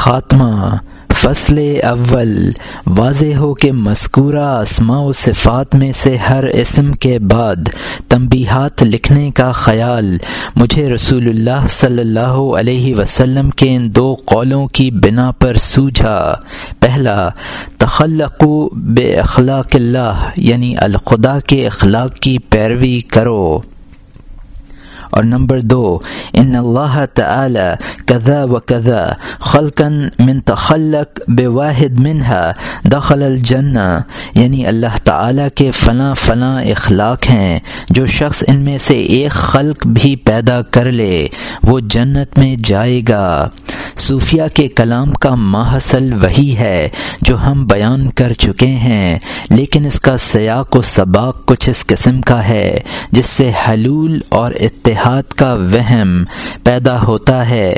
خاتمہ۔ فصل اول، واضح ہو کہ مذکورہ اسماء و صفات میں سے ہر اسم کے بعد تنبیہات لکھنے کا خیال مجھے رسول اللہ صلی اللہ علیہ وسلم کے ان دو قولوں کی بنا پر سوجھا۔ پہلا، تخلقوا باخلاق اللہ، یعنی الخدا کے اخلاق کی پیروی کرو، اور نمبر دو، ان اللہ تعالی کذا و کذا خلقا من تخلق بواحد منها دخل الجنہ، یعنی اللہ تعالی کے فلاں فلاں اخلاق ہیں، جو شخص ان میں سے ایک خلق بھی پیدا کر لے وہ جنت میں جائے گا۔ صوفیہ کے کلام کا ماحصل وہی ہے جو ہم بیان کر چکے ہیں، لیکن اس کا سیاق و سباق کچھ اس قسم کا ہے جس سے حلول اور اتحاد کا وہم پیدا ہوتا ہے۔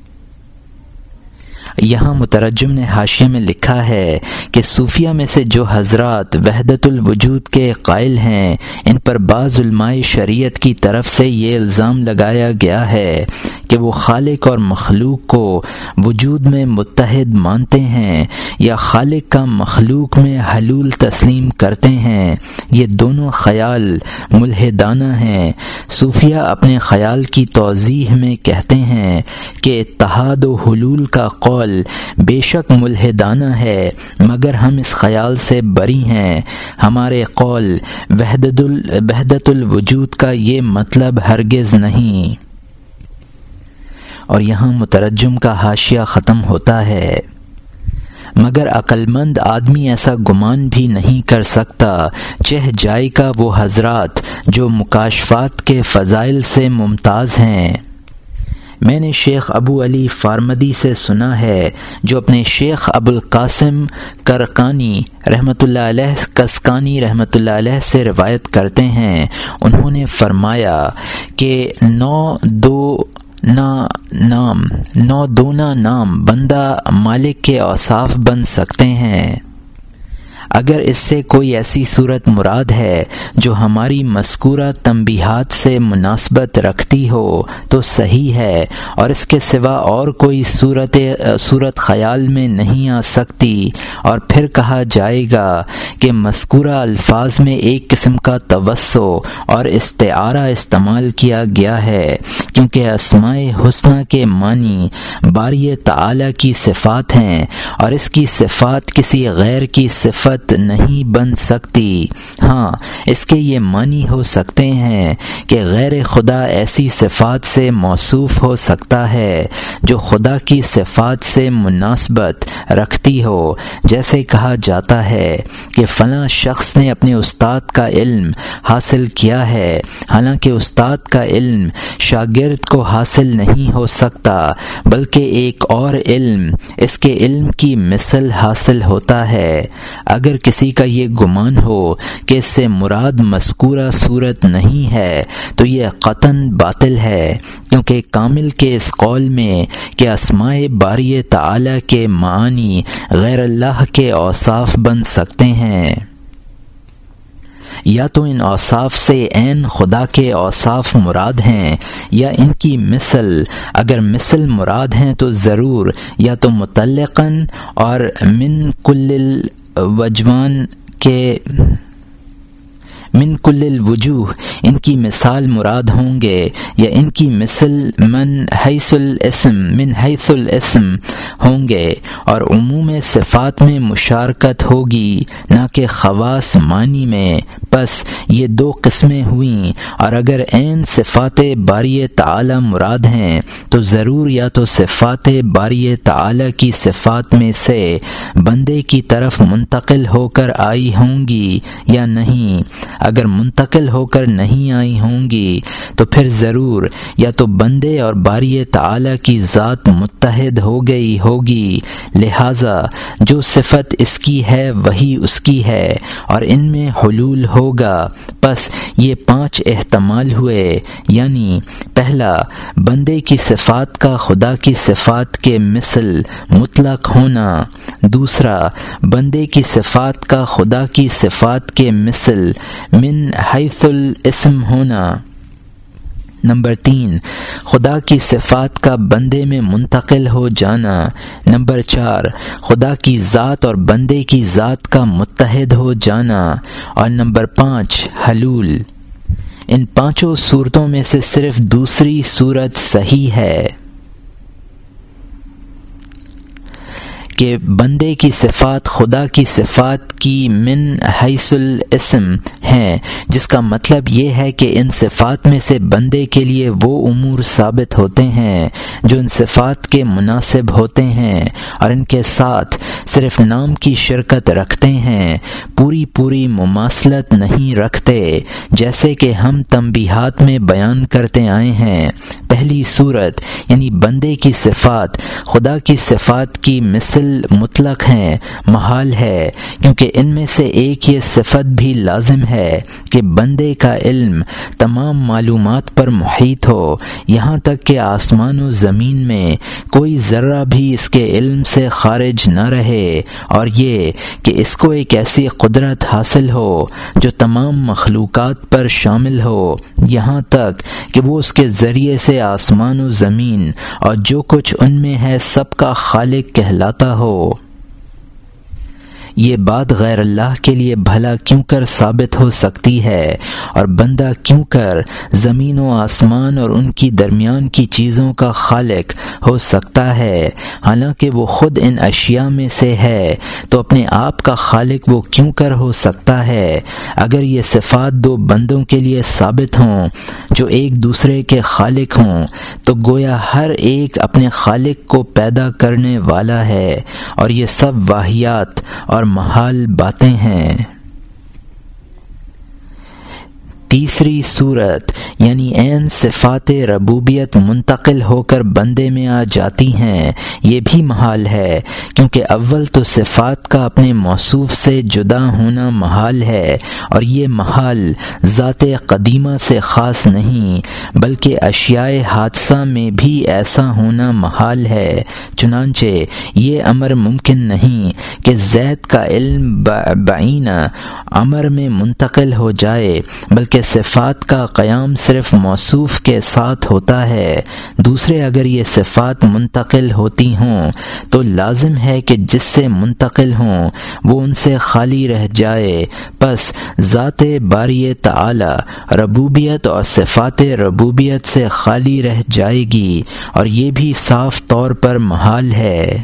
یہاں مترجم نے حاشیے میں لکھا ہے کہ صوفیہ میں سے جو حضرات وحدت الوجود کے قائل ہیں، ان پر بعض علماء شریعت کی طرف سے یہ الزام لگایا گیا ہے کہ وہ خالق اور مخلوق کو وجود میں متحد مانتے ہیں یا خالق کا مخلوق میں حلول تسلیم کرتے ہیں۔ یہ دونوں خیال ملحدانہ ہیں۔ صوفیہ اپنے خیال کی توضیح میں کہتے ہیں کہ اتحاد و حلول کا قول بے شک ملحدانہ ہے، مگر ہم اس خیال سے بری ہیں۔ ہمارے قول وحدت الوجود کا یہ مطلب ہرگز نہیں۔ اور یہاں مترجم کا حاشیہ ختم ہوتا ہے۔ مگر عقلمند آدمی ایسا گمان بھی نہیں کر سکتا، چہ جائے کا وہ حضرات جو مکاشفات کے فضائل سے ممتاز ہیں۔ میں نے شیخ ابو علی فارمدی سے سنا ہے، جو اپنے شیخ ابو القاسم کرقانی رحمۃ اللہ علیہ کسکانی رحمۃ اللہ علیہ سے روایت کرتے ہیں۔ انہوں نے فرمایا کہ نو دونا نام بندہ مالک کے اوصاف بن سکتے ہیں۔ اگر اس سے کوئی ایسی صورت مراد ہے جو ہماری مذکورہ تنبیہات سے مناسبت رکھتی ہو تو صحیح ہے، اور اس کے سوا اور کوئی صورت خیال میں نہیں آ سکتی، اور پھر کہا جائے گا کہ مذکورہ الفاظ میں ایک قسم کا توسع اور استعارہ استعمال کیا گیا ہے، کیونکہ اسماء حسنہ کے معنی باری تعالی کی صفات ہیں، اور اس کی صفات کسی غیر کی صفت نہیں بن سکتی۔ ہاں، اس کے یہ معنی ہو سکتے ہیں کہ غیر خدا ایسی صفات سے موصوف ہو سکتا ہے جو خدا کی صفات سے مناسبت رکھتی ہو، جیسے کہا جاتا ہے کہ فلاں شخص نے اپنے استاد کا علم حاصل کیا ہے، حالانکہ استاد کا علم شاگرد کو حاصل نہیں ہو سکتا، بلکہ ایک اور علم اس کے علم کی مثل حاصل ہوتا ہے۔ اگر کسی کا یہ گمان ہو کہ اس سے مراد مذکورہ صورت نہیں ہے تو یہ قطعاً باطل ہے، کیونکہ کامل کے اس قول میں کہ اسماء باری تعالی کے معانی غیر اللہ کے اوصاف بن سکتے ہیں، یا تو ان اوصاف سے عین خدا کے اوصاف مراد ہیں یا ان کی مثل۔ اگر مثل مراد ہیں تو ضرور یا تو مطلقاً اور من کل الوجوہ ان کی مثال مراد ہوں گے، یا ان کی مثل من حیث الاسم ہوں گے، اور عموم صفات میں مشارکت ہوگی نہ کہ خواص معنی میں۔ پس یہ دو قسمیں ہوئیں، اور اگر عین صفات باری تعالی مراد ہیں تو ضرور یا تو صفات باری تعالی کی صفات میں سے بندے کی طرف منتقل ہو کر آئی ہوں گی یا نہیں۔ اگر منتقل ہو کر نہیں آئی ہوں گی تو پھر ضرور یا تو بندے اور باری تعالی کی ذات متحد ہو گئی ہوگی، لہذا جو صفت اس کی ہے وہی اس کی ہے، اور ان میں حلول ہوگا۔ پس یہ 5 احتمال ہوئے، یعنی پہلا، بندے کی صفات کا خدا کی صفات کے مثل مطلق ہونا، دوسرا، بندے کی صفات کا خدا کی صفات کے مثل من حیث الاسم ہونا، نمبر 3 خدا کی صفات کا بندے میں منتقل ہو جانا۔ نمبر 4 خدا کی ذات اور بندے کی ذات کا متحد ہو جانا۔ اور نمبر 5 حلول۔ ان پانچوں صورتوں میں سے صرف دوسری صورت صحیح ہے کہ بندے کی صفات خدا کی صفات کی من حیث الاسم ہیں، جس کا مطلب یہ ہے کہ ان صفات میں سے بندے کے لیے وہ امور ثابت ہوتے ہیں جو ان صفات کے مناسب ہوتے ہیں اور ان کے ساتھ صرف نام کی شرکت رکھتے ہیں، پوری مماثلت نہیں رکھتے، جیسے کہ ہم تنبیہات میں بیان کرتے آئے ہیں۔ پہلی صورت یعنی بندے کی صفات خدا کی صفات کی مثل مطلق ہیں، محال ہے، کیونکہ ان میں سے ایک یہ صفت بھی لازم ہے کہ بندے کا علم تمام معلومات پر محیط ہو، یہاں تک کہ آسمان و زمین میں کوئی ذرہ بھی اس کے علم سے خارج نہ رہے، اور یہ کہ اس کو ایک ایسی قدرت حاصل ہو جو تمام مخلوقات پر شامل ہو، یہاں تک کہ وہ اس کے ذریعے سے آسمان و زمین اور جو کچھ ان میں ہے سب کا خالق کہلاتا ہو۔ یہ بات غیر اللہ کے لیے بھلا کیوں کر ثابت ہو سکتی ہے، اور بندہ کیوں کر زمین و آسمان اور ان کی درمیان کی چیزوں کا خالق ہو سکتا ہے، حالانکہ وہ خود ان اشیاء میں سے ہے، تو اپنے آپ کا خالق وہ کیوں کر ہو سکتا ہے؟ اگر یہ صفات دو بندوں کے لیے ثابت ہوں جو ایک دوسرے کے خالق ہوں، تو گویا ہر ایک اپنے خالق کو پیدا کرنے والا ہے، اور یہ سب واہیات اور محال باتیں ہیں۔ تیسری صورت یعنی عین صفات ربوبیت منتقل ہو کر بندے میں آ جاتی ہیں، یہ بھی محال ہے، کیونکہ اول تو صفات کا اپنے موصوف سے جدا ہونا محال ہے، اور یہ محال ذات قدیمہ سے خاص نہیں بلکہ اشیاء حادثہ میں بھی ایسا ہونا محال ہے۔ چنانچہ یہ امر ممکن نہیں کہ زید کا علم بعینہ امر میں منتقل ہو جائے، بلکہ صفات کا قیام صرف موصوف کے ساتھ ہوتا ہے۔ دوسرے اگر یہ صفات منتقل ہوتی ہوں تو لازم ہے کہ جس سے منتقل ہوں وہ ان سے خالی رہ جائے، پس ذات باری تعالی ربوبیت اور صفات ربوبیت سے خالی رہ جائے گی، اور یہ بھی صاف طور پر محال ہے۔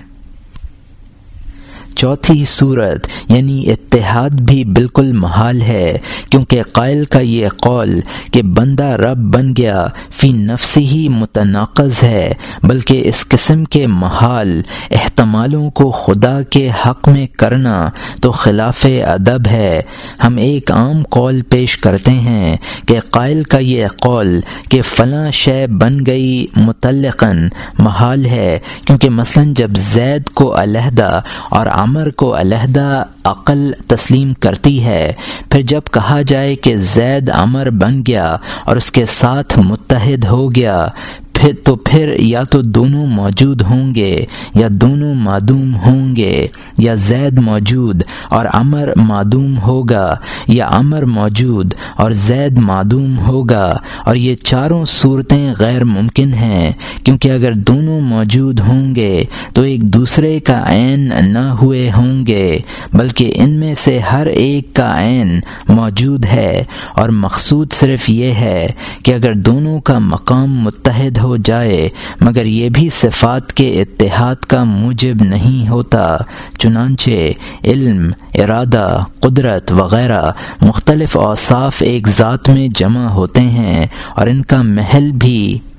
چوتھی صورت یعنی اتحاد بھی بالکل محال ہے، کیونکہ قائل کا یہ قول کہ بندہ رب بن گیا فی نفس ہی متناقض ہے، بلکہ اس قسم کے محال احتمالوں کو خدا کے حق میں کرنا تو خلاف ادب ہے۔ ہم ایک عام قول پیش کرتے ہیں کہ قائل کا یہ قول کہ فلاں شے بن گئی مطلقاً محال ہے، کیونکہ مثلا جب زید کو علیحدہ اور عمر کو علیحدہ عقل تسلیم کرتی ہے، پھر جب کہا جائے کہ زید عمر بن گیا اور اس کے ساتھ متحد ہو گیا، تو پھر یا تو دونوں موجود ہوں گے یا دونوں معدوم ہوں گے، یا زید موجود اور عمر معدوم ہوگا، یا عمر موجود اور زید معدوم ہوگا، اور یہ چاروں صورتیں غیر ممکن ہیں، کیونکہ اگر دونوں موجود ہوں گے تو ایک دوسرے کا عین نہ ہوئے ہوں گے، بلکہ ان میں سے ہر ایک کا عین موجود ہے، اور مقصود صرف یہ ہے کہ اگر دونوں کا مقام متحد ہو جائے، مگر یہ بھی صفات کے اتحاد کا موجب نہیں ہوتا۔ چنانچہ علم، ارادہ، قدرت وغیرہ مختلف اوصاف ایک ذات میں جمع ہوتے ہیں، اور ان کا محل بھی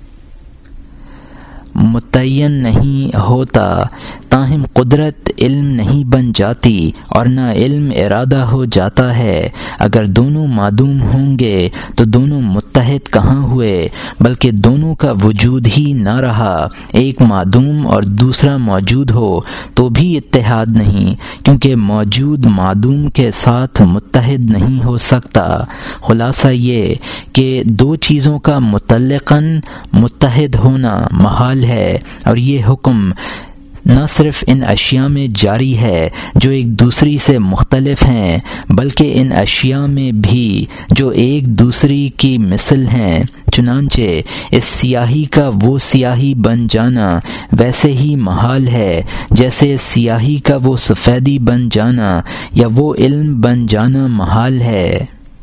متعین نہیں ہوتا، تاہم قدرت علم نہیں بن جاتی اور نہ علم ارادہ ہو جاتا ہے۔ اگر دونوں معدوم ہوں گے تو دونوں متحد کہاں ہوئے، بلکہ دونوں کا وجود ہی نہ رہا۔ ایک معدوم اور دوسرا موجود ہو تو بھی اتحاد نہیں، کیونکہ موجود معدوم کے ساتھ متحد نہیں ہو سکتا۔ خلاصہ یہ کہ دو چیزوں کا متعلقاً متحد ہونا محال ہے، اور یہ حکم نہ صرف ان اشیاء میں جاری ہے جو ایک دوسری سے مختلف ہیں، بلکہ ان اشیاء میں بھی جو ایک دوسری کی مثل ہیں۔ چنانچہ اس سیاہی کا وہ سیاہی بن جانا ویسے ہی محال ہے جیسے اس سیاہی کا وہ سفیدی بن جانا یا وہ علم بن جانا محال ہے۔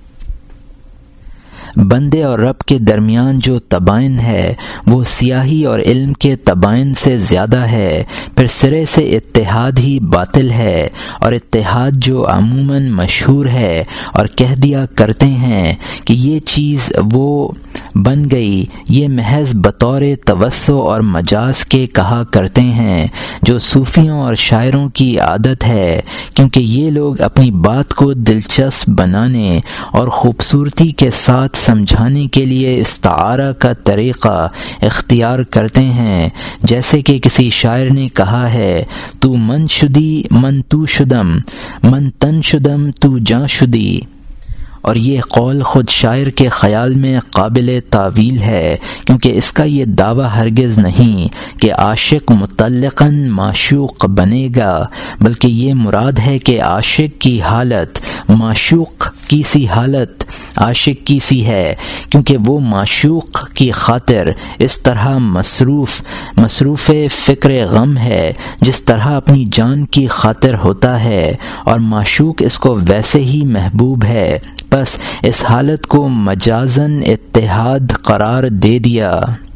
بندے اور رب کے درمیان جو تباین ہے وہ سیاہی اور علم کے تباین سے زیادہ ہے۔ پھر سرے سے اتحاد ہی باطل ہے، اور اتحاد جو عموماً مشہور ہے اور کہہ دیا کرتے ہیں کہ یہ چیز وہ بن گئی، یہ محض بطور توسع اور مجاز کے کہا کرتے ہیں، جو صوفیوں اور شاعروں کی عادت ہے، کیونکہ یہ لوگ اپنی بات کو دلچسپ بنانے اور خوبصورتی کے ساتھ سمجھانے کے لیے استعارہ کا طریقہ اختیار کرتے ہیں۔ جیسے کہ کسی شاعر نے کہا ہے، تو من شدی من تو شدم، من تن شدم تو جاں شدی، اور یہ قول خود شاعر کے خیال میں قابل تعویل ہے، کیونکہ اس کا یہ دعویٰ ہرگز نہیں کہ عاشق مطلقاً معشوق بنے گا، بلکہ یہ مراد ہے کہ عاشق کی حالت معشوق کی سی حالت عاشق کی سی ہے، کیونکہ وہ معشوق کی خاطر اس طرح مصروف فکر غم ہے جس طرح اپنی جان کی خاطر ہوتا ہے، اور معشوق اس کو ویسے ہی محبوب ہے۔ بس اس حالت کو مجازاً اتحاد قرار دے دیا۔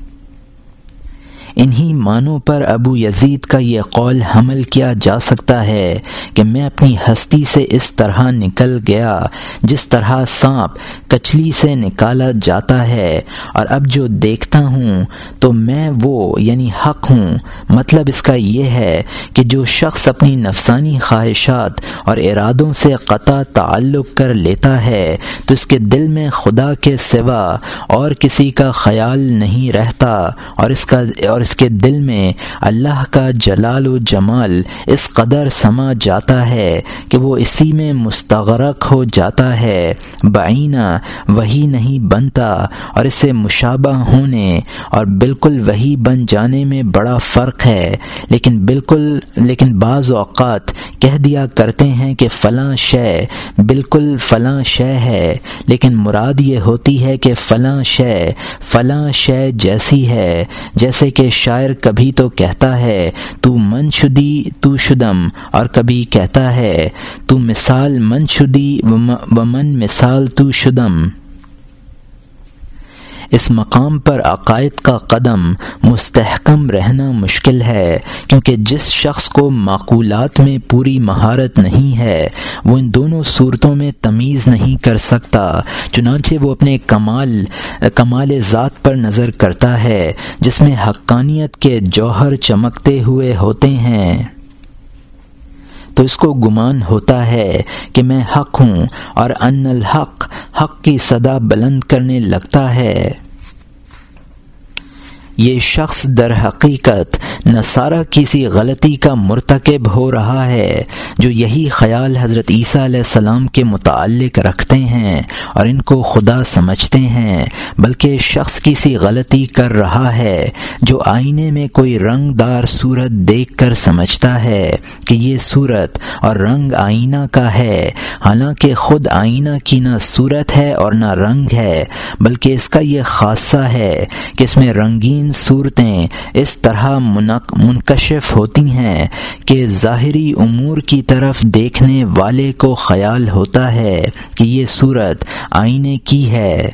انہی معنوں پر ابو یزید کا یہ قول حمل کیا جا سکتا ہے کہ میں اپنی ہستی سے اس طرح نکل گیا جس طرح سانپ کچلی سے نکالا جاتا ہے، اور اب جو دیکھتا ہوں تو میں وہ یعنی حق ہوں۔ مطلب اس کا یہ ہے کہ جو شخص اپنی نفسانی خواہشات اور ارادوں سے قطع تعلق کر لیتا ہے تو اس کے دل میں خدا کے سوا اور کسی کا خیال نہیں رہتا، اور اس کے دل میں اللہ کا جلال و جمال اس قدر سما جاتا ہے کہ وہ اسی میں مستغرق ہو جاتا ہے۔ بعینہ وہی نہیں بنتا، اور اس سے مشابہ ہونے اور بالکل وہی بن جانے میں بڑا فرق ہے، لیکن بعض اوقات کہہ دیا کرتے ہیں کہ فلاں شے بالکل فلاں شے ہے، لیکن مراد یہ ہوتی ہے کہ فلاں شے جیسی ہے۔ جیسے کہ شاعر کبھی تو کہتا ہے تو من شدی تو شدم، اور کبھی کہتا ہے تو مثال من شدی و من مثال تو شدم۔ اس مقام پر عقائد کا قدم مستحکم رہنا مشکل ہے، کیونکہ جس شخص کو معقولات میں پوری مہارت نہیں ہے وہ ان دونوں صورتوں میں تمیز نہیں کر سکتا، چنانچہ وہ اپنے کمال ذات پر نظر کرتا ہے جس میں حقانیت کے جوہر چمکتے ہوئے ہوتے ہیں، تو اس کو گمان ہوتا ہے کہ میں حق ہوں، اور ان الحق حق کی صدا بلند کرنے لگتا ہے۔ یہ شخص در حقیقت نصارہ کسی غلطی کا مرتکب ہو رہا ہے جو یہی خیال حضرت عیسیٰ علیہ السلام کے متعلق رکھتے ہیں اور ان کو خدا سمجھتے ہیں، بلکہ شخص کسی غلطی کر رہا ہے جو آئینے میں کوئی رنگ دار صورت دیکھ کر سمجھتا ہے کہ یہ صورت اور رنگ آئینہ کا ہے، حالانکہ خود آئینہ کی نہ صورت ہے اور نہ رنگ ہے، بلکہ اس کا یہ خاصہ ہے کہ اس میں رنگین صورتیں اس طرح منکشف ہوتی ہیں کہ ظاہری امور کی طرف دیکھنے والے کو خیال ہوتا ہے کہ یہ صورت آئینے کی ہے۔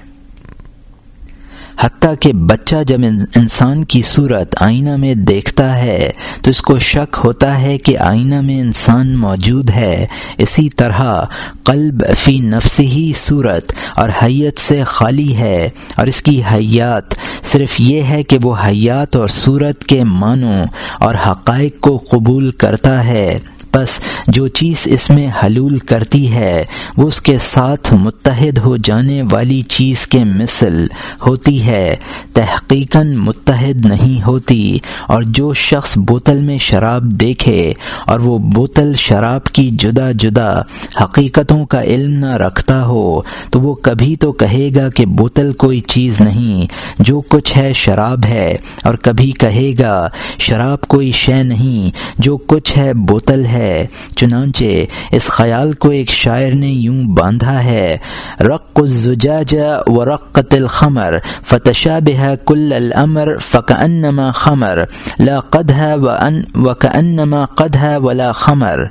حتیٰ کہ بچہ جب انسان کی صورت آئینہ میں دیکھتا ہے تو اس کو شک ہوتا ہے کہ آئینہ میں انسان موجود ہے۔ اسی طرح قلب فی نفسہ ہی صورت اور حیت سے خالی ہے، اور اس کی حیات صرف یہ ہے کہ وہ حیات اور صورت کے معنوں اور حقائق کو قبول کرتا ہے، پس جو چیز اس میں حلول کرتی ہے وہ اس کے ساتھ متحد ہو جانے والی چیز کے مثل ہوتی ہے، تحقیقاً متحد نہیں ہوتی۔ اور جو شخص بوتل میں شراب دیکھے اور وہ بوتل شراب کی جدا جدا حقیقتوں کا علم نہ رکھتا ہو تو وہ کبھی تو کہے گا کہ بوتل کوئی چیز نہیں، جو کچھ ہے شراب ہے، اور کبھی کہے گا شراب کوئی شے نہیں، جو کچھ ہے بوتل ہے۔ چنانچہ اس خیال کو ایک شاعر نے یوں باندھا ہے: رق الزجاج ورقت الخمر فتشابه كل الامر فكأنما خمر لا قدها وكأنما قدها ولا خمر۔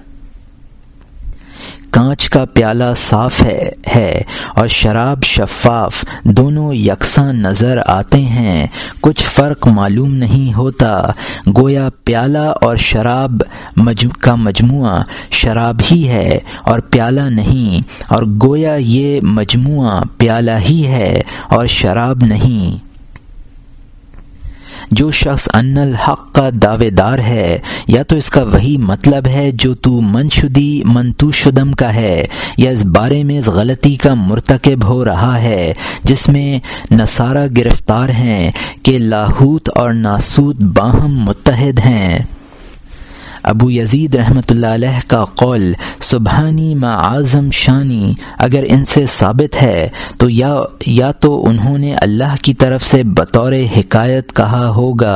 کانچ کا پیالہ صاف ہے اور شراب شفاف، دونوں یکساں نظر آتے ہیں، کچھ فرق معلوم نہیں ہوتا، گویا پیالہ اور شراب کا مجموعہ شراب ہی ہے اور پیالہ نہیں، اور گویا یہ مجموعہ پیالہ ہی ہے اور شراب نہیں۔ جو شخص ان الحق کا دعوے دار ہے یا تو اس کا وہی مطلب ہے جو تو منتو شدم کا ہے، یا اس بارے میں اس غلطی کا مرتکب ہو رہا ہے جس میں نصارہ گرفتار ہیں کہ لاہوت اور ناسوت باہم متحد ہیں۔ ابو یزید رحمۃ اللہ علیہ کا قول سبحانی ما اعظم شانی اگر ان سے ثابت ہے تو یا تو انہوں نے اللہ کی طرف سے بطور حکایت کہا ہوگا۔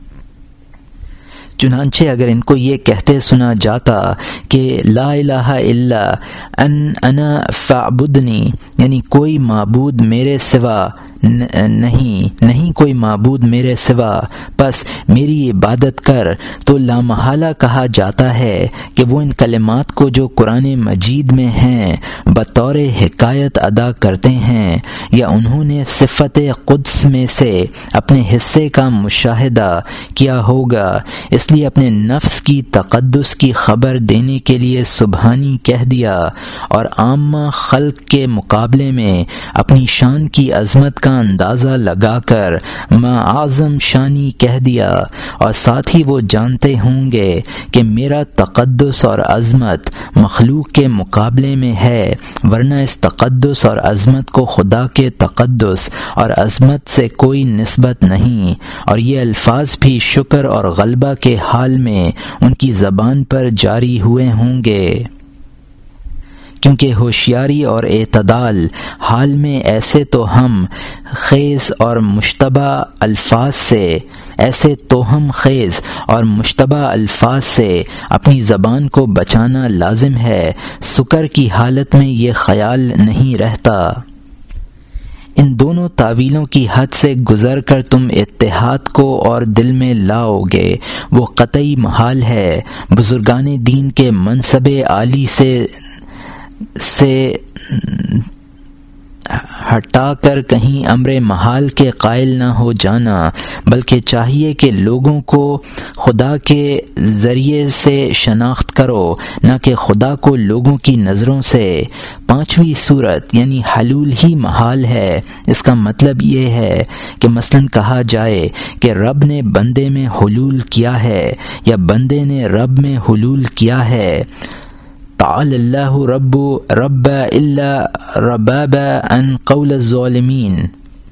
چنانچہ اگر ان کو یہ کہتے سنا جاتا کہ لا الہ الا انا فاعبدنی، یعنی کوئی معبود میرے سوا نہیں کوئی معبود میرے سوا، پس میری عبادت کر، تو لامحالہ کہا جاتا ہے کہ وہ ان کلمات کو جو قرآن مجید میں ہیں بطور حکایت ادا کرتے ہیں، یا انہوں نے صفت قدس میں سے اپنے حصے کا مشاہدہ کیا ہوگا، اس لیے اپنے نفس کی تقدس کی خبر دینے کے لیے سبحانی کہہ دیا، اور عامہ خلق کے مقابلے میں اپنی شان کی عظمت کا اندازہ لگا کر ما اعظم شانی کہہ دیا، اور ساتھ ہی وہ جانتے ہوں گے کہ میرا تقدس اور عظمت مخلوق کے مقابلے میں ہے، ورنہ اس تقدس اور عظمت کو خدا کے تقدس اور عظمت سے کوئی نسبت نہیں، اور یہ الفاظ بھی شکر اور غلبہ کے حال میں ان کی زبان پر جاری ہوئے ہوں گے، کیونکہ ہوشیاری اور اعتدال حال میں ایسے توہم خیز اور مشتبہ الفاظ سے اپنی زبان کو بچانا لازم ہے، سکر کی حالت میں یہ خیال نہیں رہتا۔ ان دونوں تعویلوں کی حد سے گزر کر تم اتحاد کو اور دل میں لاؤ گے، وہ قطعی محال ہے۔ بزرگان دین کے منصب عالی سے ہٹا کر کہیں امر محال کے قائل نہ ہو جانا، بلکہ چاہیے کہ لوگوں کو خدا کے ذریعے سے شناخت کرو، نہ کہ خدا کو لوگوں کی نظروں سے۔ پانچویں صورت یعنی حلول ہی محال ہے۔ اس کا مطلب یہ ہے کہ مثلا کہا جائے کہ رب نے بندے میں حلول کیا ہے یا بندے نے رب میں حلول کیا ہے۔ تعالی اللہ رب الا رباب عن قول الظالمین۔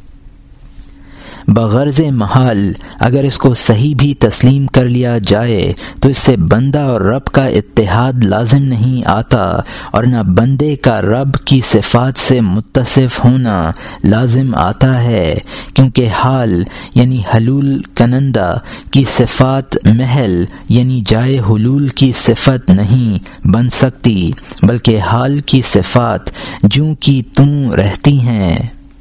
بغرض محال اگر اس کو صحیح بھی تسلیم کر لیا جائے تو اس سے بندہ اور رب کا اتحاد لازم نہیں آتا، اور نہ بندے کا رب کی صفات سے متصف ہونا لازم آتا ہے، کیونکہ حال یعنی حلول کنندہ کی صفات محل یعنی جائے حلول کی صفت نہیں بن سکتی، بلکہ حال کی صفات جوں کی توں رہتی ہیں۔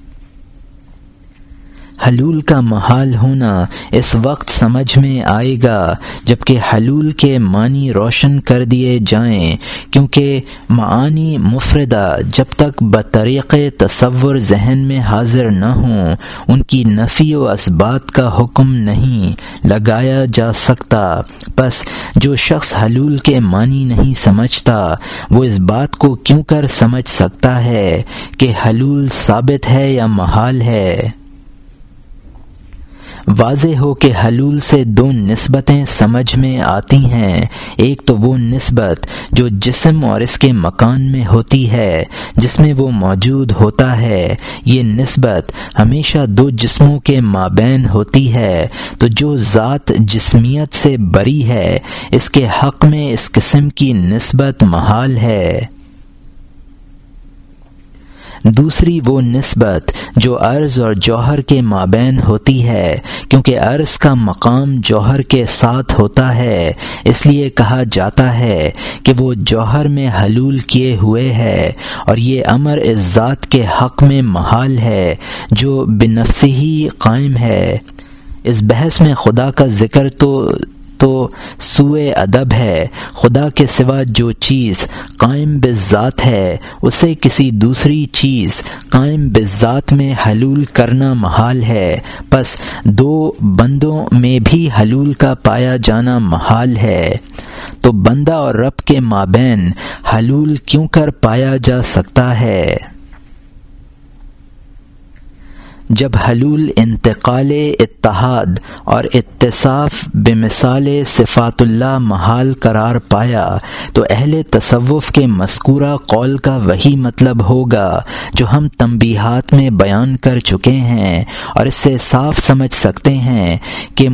حلول کا محال ہونا اس وقت سمجھ میں آئے گا جبکہ حلول کے معنی روشن کر دیے جائیں، کیونکہ معانی مفردہ جب تک بطریق تصور ذہن میں حاضر نہ ہوں ان کی نفی و اثبات کا حکم نہیں لگایا جا سکتا۔ پس جو شخص حلول کے معنی نہیں سمجھتا وہ اس بات کو کیوں کر سمجھ سکتا ہے کہ حلول ثابت ہے یا محال ہے؟ واضح ہو کہ حلول سے دو نسبتیں سمجھ میں آتی ہیں۔ ایک تو وہ نسبت جو جسم اور اس کے مکان میں ہوتی ہے جس میں وہ موجود ہوتا ہے، یہ نسبت ہمیشہ دو جسموں کے مابین ہوتی ہے، تو جو ذات جسمیت سے بری ہے اس کے حق میں اس قسم کی نسبت محال ہے۔ دوسری وہ نسبت جو عرض اور جوہر کے مابین ہوتی ہے، کیونکہ عرض کا مقام جوہر کے ساتھ ہوتا ہے، اس لیے کہا جاتا ہے کہ وہ جوہر میں حلول کیے ہوئے ہے، اور یہ امر اس ذات کے حق میں محال ہے جو بنفسہ ہی قائم ہے۔ اس بحث میں خدا کا ذکر تو سوء ادب ہے۔ خدا کے سوا جو چیز قائم بالذات ہے اسے کسی دوسری چیز قائم بالذات میں حلول کرنا محال ہے، پس دو بندوں میں بھی حلول کا پایا جانا محال ہے۔ تو بندہ اور رب کے مابین حلول کیوں کر پایا جا سکتا ہے؟ جب حلول انتقال اتحاد اور اتصاف بمثال صفات اللہ محال قرار پایا تو اہل تصوف کے مذکورہ قول کا وہی مطلب ہوگا جو ہم تنبیہات میں بیان کر چکے ہیں، اور اس سے صاف سمجھ سکتے ہیں کہ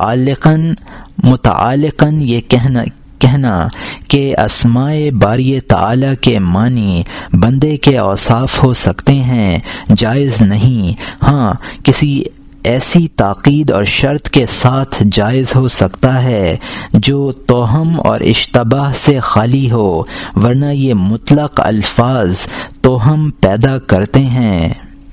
متعلقاً یہ کہنا کہ اسماء باری تعالی کے معنی بندے کے اوصاف ہو سکتے ہیں جائز نہیں۔ ہاں، کسی ایسی تاکید اور شرط کے ساتھ جائز ہو سکتا ہے جو توہم اور اشتباہ سے خالی ہو، ورنہ یہ مطلق الفاظ توہم پیدا کرتے ہیں۔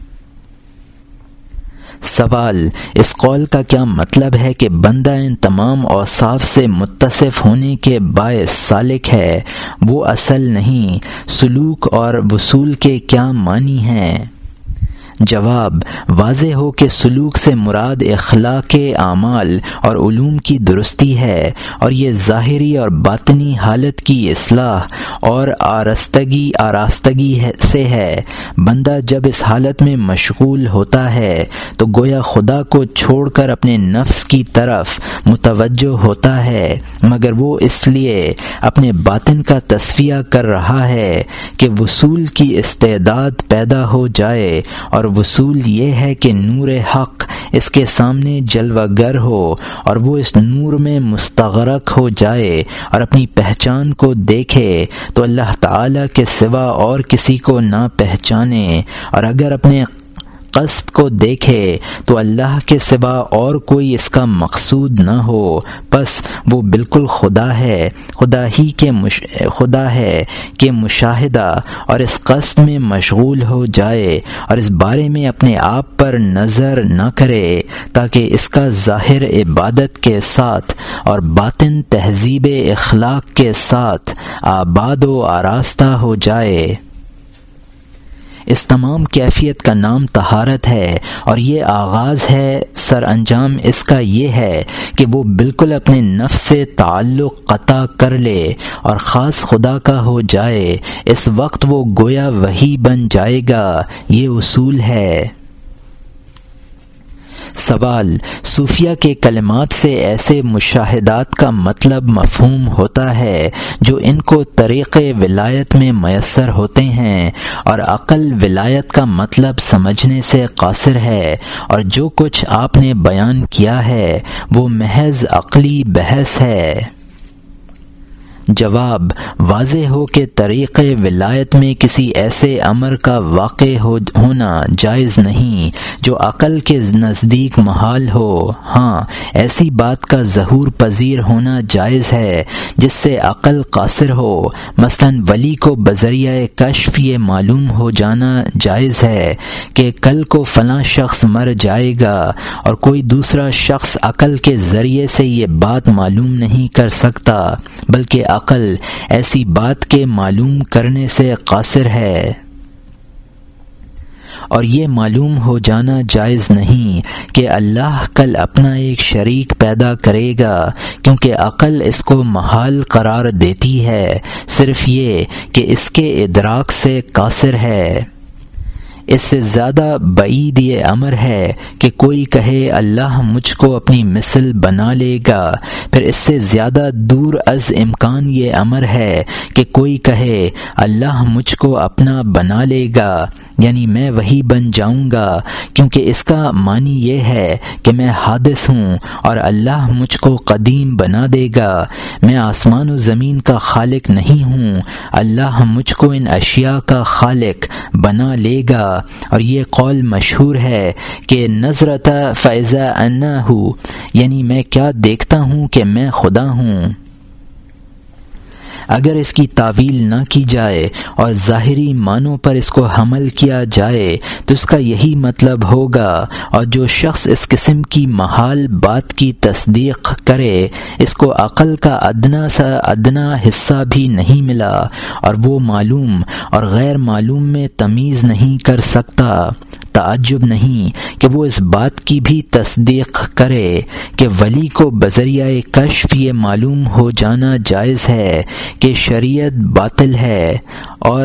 سوال: اس قول کا کیا مطلب ہے کہ بندہ ان تمام اوصاف سے متصف ہونے کے باعث سالک ہے؟ وہ اصل نہیں۔ سلوک اور وصول کے کیا معنی ہیں؟ جواب: واضح ہو کہ سلوک سے مراد اخلاق اعمال اور علوم کی درستی ہے، اور یہ ظاہری اور باطنی حالت کی اصلاح اور آراستگی سے ہے۔ بندہ جب اس حالت میں مشغول ہوتا ہے تو گویا خدا کو چھوڑ کر اپنے نفس کی طرف متوجہ ہوتا ہے، مگر وہ اس لیے اپنے باطن کا تصفیہ کر رہا ہے کہ وصول کی استعداد پیدا ہو جائے، اور وصول یہ ہے کہ نور حق اس کے سامنے جلوہ گر ہو اور وہ اس نور میں مستغرق ہو جائے اور اپنی پہچان کو دیکھے تو اللہ تعالی کے سوا اور کسی کو نہ پہچانے، اور اگر اپنے قصد کو دیکھے تو اللہ کے سوا اور کوئی اس کا مقصود نہ ہو، پس وہ بالکل خدا ہے کہ مشاہدہ اور اس قصد میں مشغول ہو جائے اور اس بارے میں اپنے آپ پر نظر نہ کرے، تاکہ اس کا ظاہر عبادت کے ساتھ اور باطن تہذیب اخلاق کے ساتھ آباد و آراستہ ہو جائے۔ اس تمام کیفیت کا نام طہارت ہے، اور یہ آغاز ہے، سر انجام اس کا یہ ہے کہ وہ بالکل اپنے نفس سے تعلق قطع کر لے اور خاص خدا کا ہو جائے۔ اس وقت وہ گویا وہی بن جائے گا۔ یہ اصول ہے۔ سوال: صوفیہ کے کلمات سے ایسے مشاہدات کا مطلب مفہوم ہوتا ہے جو ان کو طریق ولایت میں میسر ہوتے ہیں، اور عقل ولایت کا مطلب سمجھنے سے قاصر ہے، اور جو کچھ آپ نے بیان کیا ہے وہ محض عقلی بحث ہے۔ جواب: واضح ہو کہ طریق ولایت میں کسی ایسے امر کا واقع ہونا جائز نہیں جو عقل کے نزدیک محال ہو۔ ہاں، ایسی بات کا ظہور پذیر ہونا جائز ہے جس سے عقل قاصر ہو، مثلا ولی کو بذریعہ کشف یہ معلوم ہو جانا جائز ہے کہ کل کو فلاں شخص مر جائے گا، اور کوئی دوسرا شخص عقل کے ذریعے سے یہ بات معلوم نہیں کر سکتا، بلکہ عقل ایسی بات کے معلوم کرنے سے قاصر ہے۔ اور یہ معلوم ہو جانا جائز نہیں کہ اللہ کل اپنا ایک شریک پیدا کرے گا، کیونکہ عقل اس کو محال قرار دیتی ہے، صرف یہ کہ اس کے ادراک سے قاصر ہے۔ اس سے زیادہ بعید یہ امر ہے کہ کوئی کہے اللہ مجھ کو اپنی مثل بنا لے گا، پھر اس سے زیادہ دور از امکان یہ امر ہے کہ کوئی کہے اللہ مجھ کو اپنا بنا لے گا، یعنی میں وہی بن جاؤں گا، کیونکہ اس کا معنی یہ ہے کہ میں حادث ہوں اور اللہ مجھ کو قدیم بنا دے گا۔ میں آسمان و زمین کا خالق نہیں ہوں، اللہ مجھ کو ان اشیاء کا خالق بنا لے گا۔ اور یہ قول مشہور ہے کہ نظرت فاذا انا ہوں، یعنی میں کیا دیکھتا ہوں کہ میں خدا ہوں۔ اگر اس کی تعویل نہ کی جائے اور ظاہری معنوں پر اس کو حمل کیا جائے تو اس کا یہی مطلب ہوگا، اور جو شخص اس قسم کی محال بات کی تصدیق کرے اس کو عقل کا ادنا سا ادنا حصہ بھی نہیں ملا، اور وہ معلوم اور غیر معلوم میں تمیز نہیں کر سکتا۔ تعجب نہیں کہ وہ اس بات کی بھی تصدیق کرے کہ ولی کو بذریعہ کشف یہ معلوم ہو جانا جائز ہے کہ شریعت باطل ہے، اور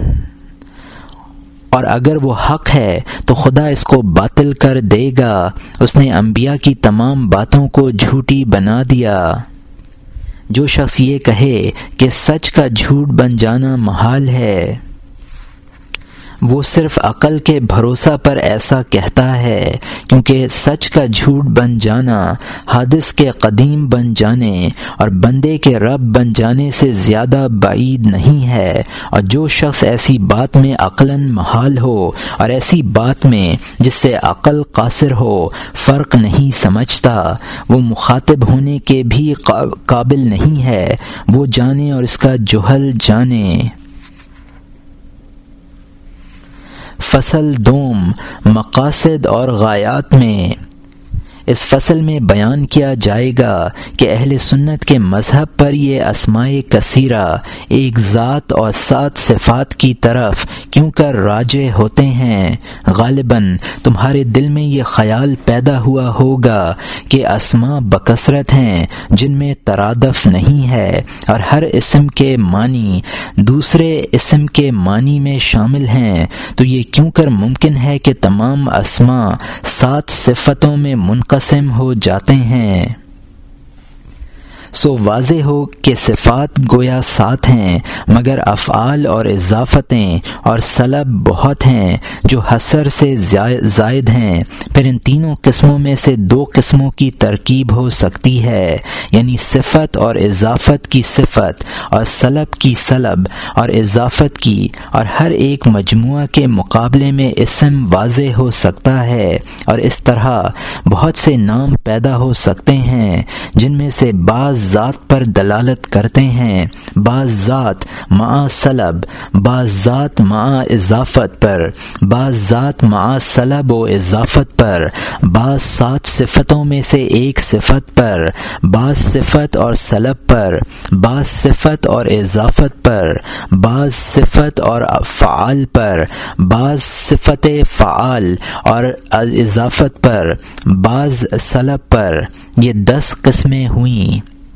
اگر وہ حق ہے تو خدا اس کو باطل کر دے گا۔ اس نے انبیاء کی تمام باتوں کو جھوٹی بنا دیا۔ جو شخص یہ کہے کہ سچ کا جھوٹ بن جانا محال ہے، وہ صرف عقل کے بھروسہ پر ایسا کہتا ہے، کیونکہ سچ کا جھوٹ بن جانا حادث کے قدیم بن جانے اور بندے کے رب بن جانے سے زیادہ بعید نہیں ہے۔ اور جو شخص ایسی بات میں عقلاً محال ہو اور ایسی بات میں جس سے عقل قاصر ہو فرق نہیں سمجھتا، وہ مخاطب ہونے کے بھی قابل نہیں ہے، وہ جانے اور اس کا جہل جانے۔ فصل دوم، مقاصد اور غایات میں۔ اس فصل میں بیان کیا جائے گا کہ اہل سنت کے مذہب پر یہ اسماء کثیرہ ایک ذات اور 7 صفات کی طرف کیوں کر راجع ہوتے ہیں۔ غالباً تمہارے دل میں یہ خیال پیدا ہوا ہوگا کہ اسماء بکثرت ہیں جن میں ترادف نہیں ہے، اور ہر اسم کے معنی دوسرے اسم کے معنی میں شامل ہیں، تو یہ کیوں کر ممکن ہے کہ تمام اسماء 7 صفتوں میں منقسم ہو جاتے ہیں؟ سو واضح ہو کہ صفات گویا 7 ہیں، مگر افعال اور اضافتیں اور سلب بہت ہیں جو حصر سے زائد ہیں۔ پھر ان تینوں قسموں میں سے 2 قسموں کی ترکیب ہو سکتی ہے، یعنی صفت اور اضافت کی صفت اور سلب کی سلب اور اضافت کی، اور ہر ایک مجموعہ کے مقابلے میں اسم واضح ہو سکتا ہے، اور اس طرح بہت سے نام پیدا ہو سکتے ہیں جن میں سے بعض ذات پر دلالت کرتے ہیں، بعض ذات مع سلب، بعض ذات مع اضافت پر، بعض ذات مع سلب و اضافت پر، بعض 7 صفتوں میں سے ایک صفت پر، بعض صفت اور سلب پر، بعض صفت اور اضافت پر، بعض صفت اور فعال پر، بعض صفت فعال اور اضافت پر، بعض سلب پر۔ یہ 10 قسمیں ہوئیں۔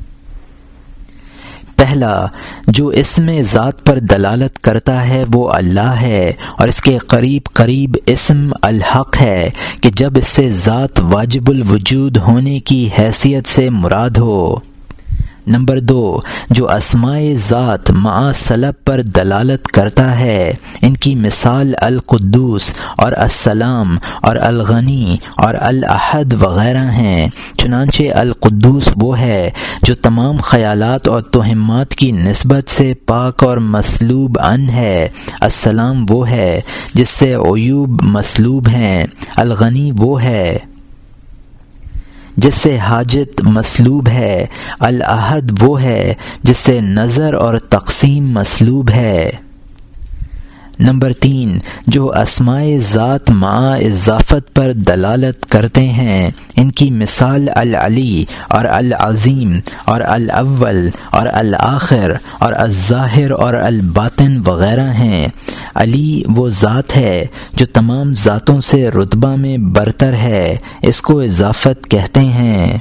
پہلا، جو اسم ذات پر دلالت کرتا ہے وہ اللہ ہے، اور اس کے قریب اسم الحق ہے کہ جب اس سے ذات واجب الوجود ہونے کی حیثیت سے مراد ہو۔ نمبر 2، جو اسماء ذات مع سلب پر دلالت کرتا ہے، ان کی مثال القدوس اور السلام اور الغنی اور الاحد وغیرہ ہیں۔ چنانچہ القدوس وہ ہے جو تمام خیالات اور توہمات کی نسبت سے پاک اور مسلوب ان ہے، السلام وہ ہے جس سے عیوب مسلوب ہیں، الغنی وہ ہے جس سے حاجت مسلوب ہے، الاحد وہ ہے جس سے نظر اور تقسیم مسلوب ہے۔ نمبر 3، جو اسماء ذات مع اضافت پر دلالت کرتے ہیں، ان کی مثال العلی اور العظیم اور الاول اور الآخر اور الظاہر اور الباطن وغیرہ ہیں۔ علی وہ ذات ہے جو تمام ذاتوں سے رتبہ میں برتر ہے، اس کو اضافت کہتے ہیں۔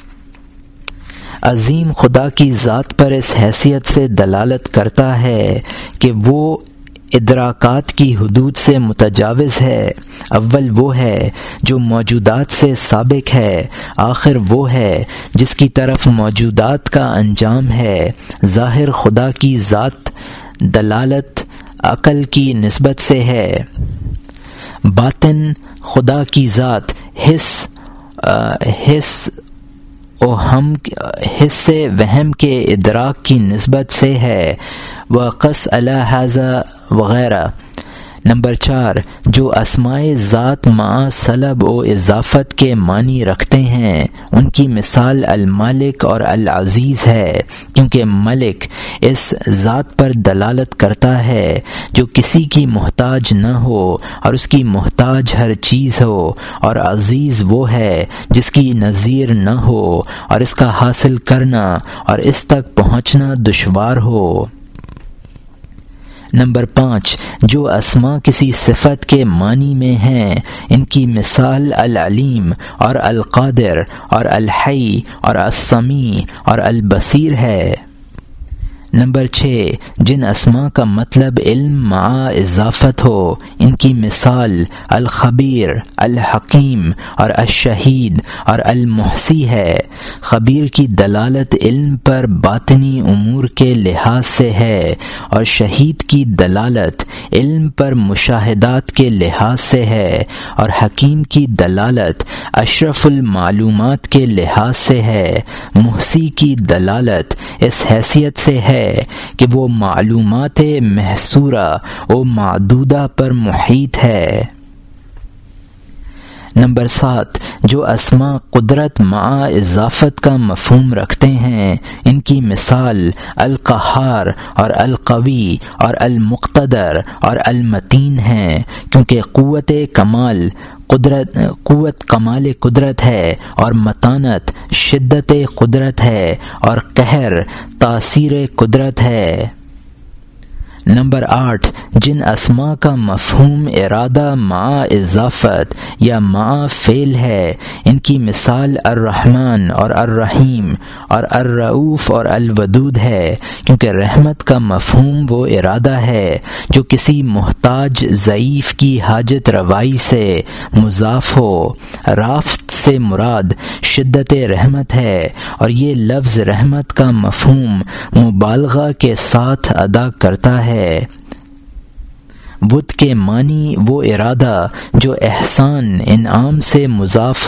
عظیم خدا کی ذات پر اس حیثیت سے دلالت کرتا ہے کہ وہ ادراکات کی حدود سے متجاوز ہے۔ اول وہ ہے جو موجودات سے سابق ہے، آخر وہ ہے جس کی طرف موجودات کا انجام ہے۔ ظاہر خدا کی ذات دلالت عقل کی نسبت سے ہے، باطن خدا کی ذات حس وہم کے ادراک کی نسبت سے ہے۔ وقص علی ھذا وغیرہ۔ نمبر 4، جو اسماء ذات مع سلب و اضافت کے معنی رکھتے ہیں ان کی مثال المالک اور العزیز ہے، کیونکہ ملک اس ذات پر دلالت کرتا ہے جو کسی کی محتاج نہ ہو اور اس کی محتاج ہر چیز ہو، اور عزیز وہ ہے جس کی نظیر نہ ہو اور اس کا حاصل کرنا اور اس تک پہنچنا دشوار ہو۔ نمبر 5، جو اسماء کسی صفت کے معنی میں ہیں ان کی مثال العلیم اور القادر اور الحی اور السمیع اور البصیر ہے۔ نمبر 6، جن اسماء کا مطلب علم مع اضافت ہو ان کی مثال الخبیر، الحکیم اور الشہید اور المحصی ہے۔ خبیر کی دلالت علم پر باطنی امور کے لحاظ سے ہے، اور شہید کی دلالت علم پر مشاہدات کے لحاظ سے ہے، اور حکیم کی دلالت اشرف المعلومات کے لحاظ سے ہے۔ محصی کی دلالت اس حیثیت سے ہے کہ وہ معلومات محصورہ و معدودہ پر محیط ہے۔ نمبر 7، جو اسماء قدرت مع اضافت کا مفہوم رکھتے ہیں ان کی مثال القہار اور القوی اور المقتدر اور المتین ہیں، کیونکہ قوت کمال قدرت ہے، اور متانت شدت قدرت ہے، اور قہر تاثیر قدرت ہے۔ نمبر 8، جن اسماء کا مفہوم ارادہ مع اضافت یا مع فعل ہے ان کی مثال الرحمن اور الرحیم اور الرؤوف اور الودود ہے، کیونکہ رحمت کا مفہوم وہ ارادہ ہے جو کسی محتاج ضعیف کی حاجت روائی سے مضاف ہو۔ رافت سے مراد شدت رحمت ہے، اور یہ لفظ رحمت کا مفہوم مبالغہ کے ساتھ ادا کرتا ہے۔ ود کے معنی وہ ارادہ جو احسان انعام سے مضاف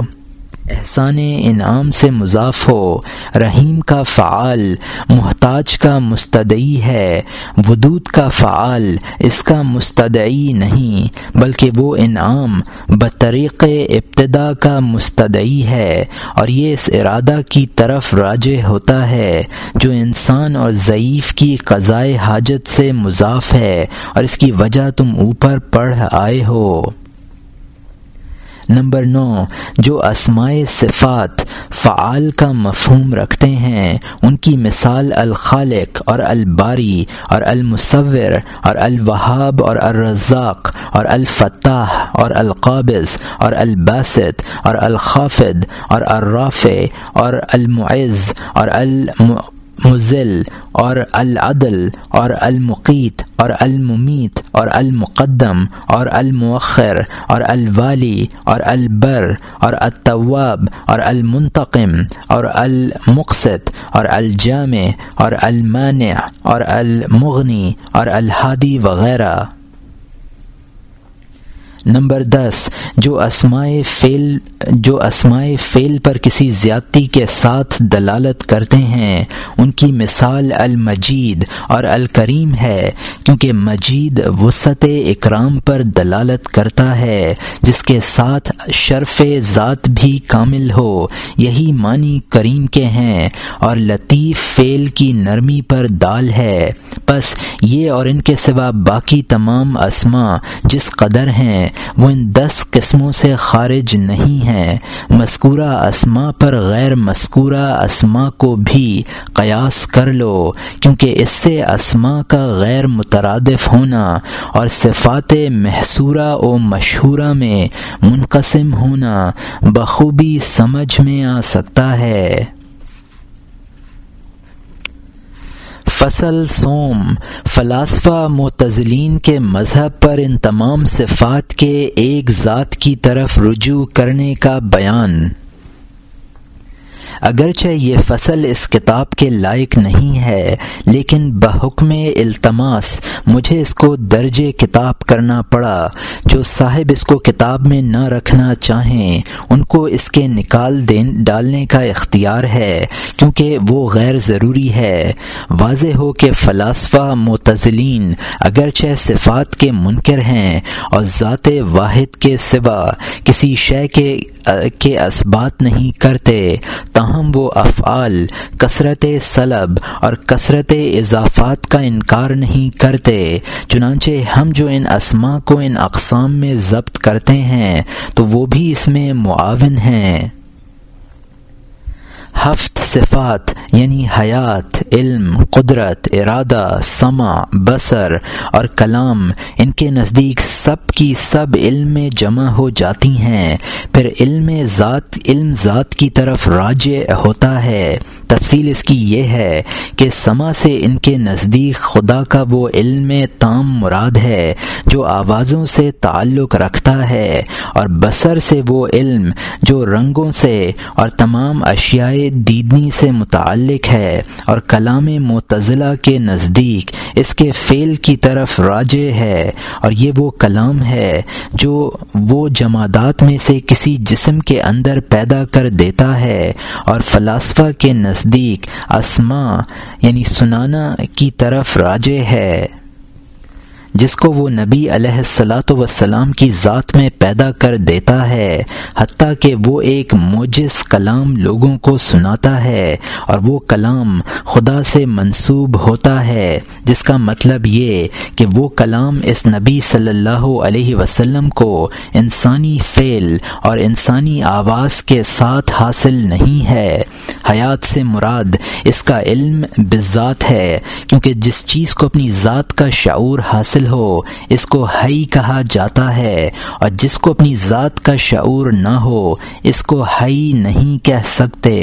ہو۔ رحیم کا فعال محتاج کا مستدعی ہے، ودود کا فعال اس کا مستدعی نہیں، بلکہ وہ انعام بطریق ابتدا کا مستدعی ہے، اور یہ اس ارادہ کی طرف راجع ہوتا ہے جو انسان اور ضعیف کی قضائے حاجت سے مضاف ہے، اور اس کی وجہ تم اوپر پڑھ آئے ہو۔ نمبر 9، جو اسماء صفات فعال کا مفہوم رکھتے ہیں ان کی مثال الخالق اور الباری اور المصور اور الوہاب اور الرزاق اور الفتاح اور القابض اور الباسط اور الخافض اور الرافع اور المعز اور المذل اور العدل اور المقیت اور الممیت اور المقدم اور المؤخر اور الوالی اور البر اور التواب اور المنتقم اور المقسط اور الجامع اور المانع اور المغنی اور الہادی وغیرہ۔ نمبر 10، جو اسماء فعل پر کسی زیادتی کے ساتھ دلالت کرتے ہیں ان کی مثال المجید اور الکریم ہے، کیونکہ مجید وسعت اکرام پر دلالت کرتا ہے جس کے ساتھ شرف ذات بھی کامل ہو، یہی معنی کریم کے ہیں، اور لطیف فعل کی نرمی پر دال ہے۔ پس یہ اور ان کے سوا باقی تمام اسماء جس قدر ہیں وہ ان 10 قسموں سے خارج نہیں ہیں۔ مذکورہ اسماء پر غیر مذکورہ اسماء کو بھی قیاس کر لو، کیونکہ اس سے اسماء کا غیر مترادف ہونا اور صفات محصورہ و مشہورہ میں منقسم ہونا بخوبی سمجھ میں آ سکتا ہے۔ فصل سوم، فلاسفہ معتزلین کے مذہب پر ان تمام صفات کے ایک ذات کی طرف رجوع کرنے کا بیان۔ اگرچہ یہ فصل اس کتاب کے لائق نہیں ہے، لیکن بحکم التماس مجھے اس کو درج کتاب کرنا پڑا۔ جو صاحب اس کو کتاب میں نہ رکھنا چاہیں ان کو اس کے ڈالنے کا اختیار ہے، کیونکہ وہ غیر ضروری ہے۔ واضح ہو کہ فلاسفہ معتزلین اگرچہ صفات کے منکر ہیں اور ذات واحد کے سوا کسی شے کے اثبات نہیں کرتے، تاہم وہ افعال، کثرت سلب اور کثرت اضافات کا انکار نہیں کرتے۔ چنانچہ ہم جو ان اسماء کو ان اقسام میں ضبط کرتے ہیں تو وہ بھی اس میں معاون ہیں۔ 7 صفات یعنی حیات، علم، قدرت، ارادہ، سمع، بصر اور کلام ان کے نزدیک سب کی سب علم میں جمع ہو جاتی ہیں۔ پھر علم ذات کی طرف راجع ہوتا ہے۔ تفصیل اس کی یہ ہے کہ سمع سے ان کے نزدیک خدا کا وہ علم تام مراد ہے جو آوازوں سے تعلق رکھتا ہے، اور بصر سے وہ علم جو رنگوں سے اور تمام اشیاء دیدنی سے متعلق ہے، اور کلام معتزلہ کے نزدیک اس کے فعل کی طرف راجع ہے، اور یہ وہ کلام ہے جو وہ جمادات میں سے کسی جسم کے اندر پیدا کر دیتا ہے، اور فلاسفہ کے نزدیک اسماء یعنی سنانا کی طرف راجع ہے، جس کو وہ نبی علیہ الصلاۃ والسلام کی ذات میں پیدا کر دیتا ہے، حتیٰ کہ وہ ایک موجز کلام لوگوں کو سناتا ہے اور وہ کلام خدا سے منسوب ہوتا ہے، جس کا مطلب یہ کہ وہ کلام اس نبی صلی اللہ علیہ وسلم کو انسانی فعل اور انسانی آواز کے ساتھ حاصل نہیں ہے۔ حیات سے مراد اس کا علم بالذات ہے، کیونکہ جس چیز کو اپنی ذات کا شعور حاصل ہو اس کو حی کہا جاتا ہے، اور جس کو اپنی ذات کا شعور نہ ہو اس کو حی نہیں کہہ سکتے۔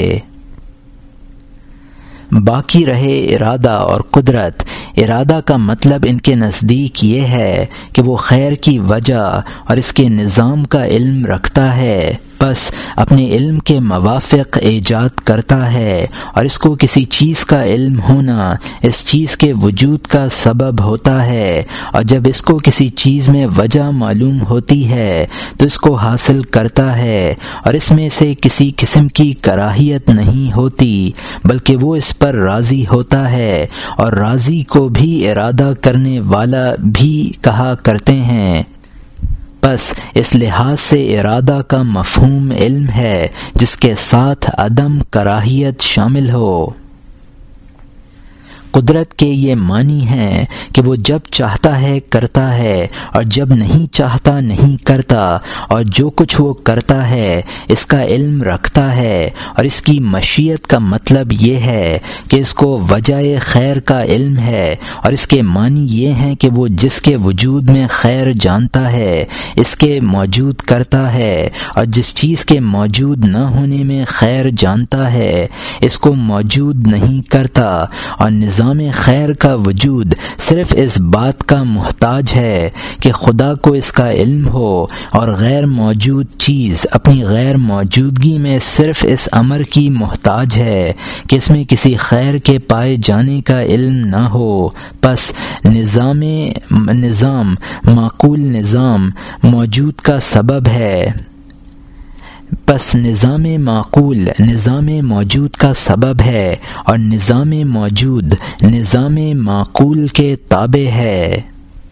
باقی رہے ارادہ اور قدرت۔ ارادہ کا مطلب ان کے نزدیک یہ ہے کہ وہ خیر کی وجہ اور اس کے نظام کا علم رکھتا ہے، بس اپنے علم کے موافق ایجاد کرتا ہے، اور اس کو کسی چیز کا علم ہونا اس چیز کے وجود کا سبب ہوتا ہے، اور جب اس کو کسی چیز میں وجہ معلوم ہوتی ہے تو اس کو حاصل کرتا ہے، اور اس میں سے کسی قسم کی کراہیت نہیں ہوتی، بلکہ وہ اس پر راضی ہوتا ہے، اور راضی کو بھی ارادہ کرنے والا بھی کہا کرتے ہیں۔ بس اس لحاظ سے ارادہ کا مفہوم علم ہے جس کے ساتھ عدم کراہیت شامل ہو۔ قدرت کے یہ معنی ہیں کہ وہ جب چاہتا ہے کرتا ہے، اور جب نہیں چاہتا نہیں کرتا، اور جو کچھ وہ کرتا ہے اس کا علم رکھتا ہے، اور اس کی مشیت کا مطلب یہ ہے کہ اس کو وجہ خیر کا علم ہے، اور اس کے معنی یہ ہیں کہ وہ جس کے وجود میں خیر جانتا ہے اس کے موجود کرتا ہے، اور جس چیز کے موجود نہ ہونے میں خیر جانتا ہے اس کو موجود نہیں کرتا، اور نظام خیر کا وجود صرف اس بات کا محتاج ہے کہ خدا کو اس کا علم ہو، اور غیر موجود چیز اپنی غیر موجودگی میں صرف اس امر کی محتاج ہے کہ اس میں کسی خیر کے پائے جانے کا علم نہ ہو۔ پس نظام معقول نظام موجود کا سبب ہے، پس نظام معقول نظام موجود کا سبب ہے، اور نظام موجود نظام معقول کے تابع ہے۔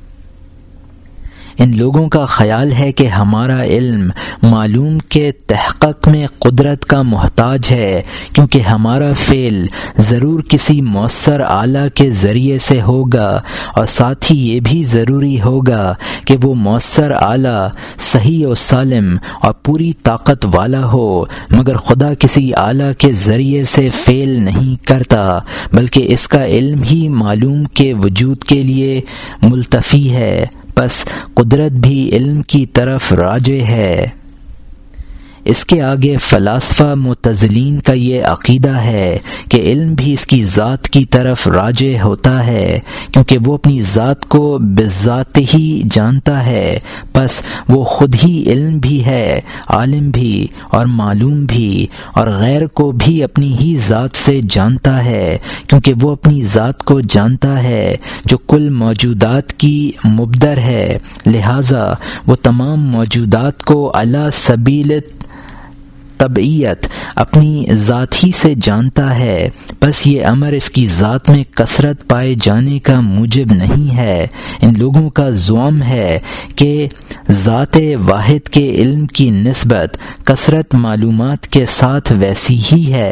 ان لوگوں کا خیال ہے کہ ہمارا علم معلوم کے تحقق میں قدرت کا محتاج ہے، کیونکہ ہمارا فعل ضرور کسی مؤثر آلہ کے ذریعے سے ہوگا، اور ساتھ ہی یہ بھی ضروری ہوگا کہ وہ مؤثر آلہ صحیح و سالم اور پوری طاقت والا ہو، مگر خدا کسی آلہ کے ذریعے سے فعل نہیں کرتا، بلکہ اس کا علم ہی معلوم کے وجود کے لیے ملتفی ہے۔ بس قدرت بھی علم کی طرف راجع ہے۔ اس کے آگے فلاسفہ معتزلین کا یہ عقیدہ ہے کہ علم بھی اس کی ذات کی طرف راجع ہوتا ہے، کیونکہ وہ اپنی ذات کو بذات ہی جانتا ہے، بس وہ خود ہی علم بھی ہے، عالم بھی اور معلوم بھی، اور غیر کو بھی اپنی ہی ذات سے جانتا ہے، کیونکہ وہ اپنی ذات کو جانتا ہے جو کل موجودات کی مبدر ہے، لہذا وہ تمام موجودات کو علی سبیل طبعیت اپنی ذات ہی سے جانتا ہے، بس یہ امر اس کی ذات میں کثرت پائے جانے کا موجب نہیں ہے۔ ان لوگوں کا زعم ہے کہ ذات واحد کے علم کی نسبت کثرت معلومات کے ساتھ ویسی ہی ہے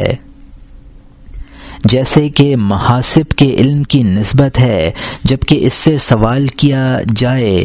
جیسے کہ محاسب کے علم کی نسبت ہے، جبکہ اس سے سوال کیا جائے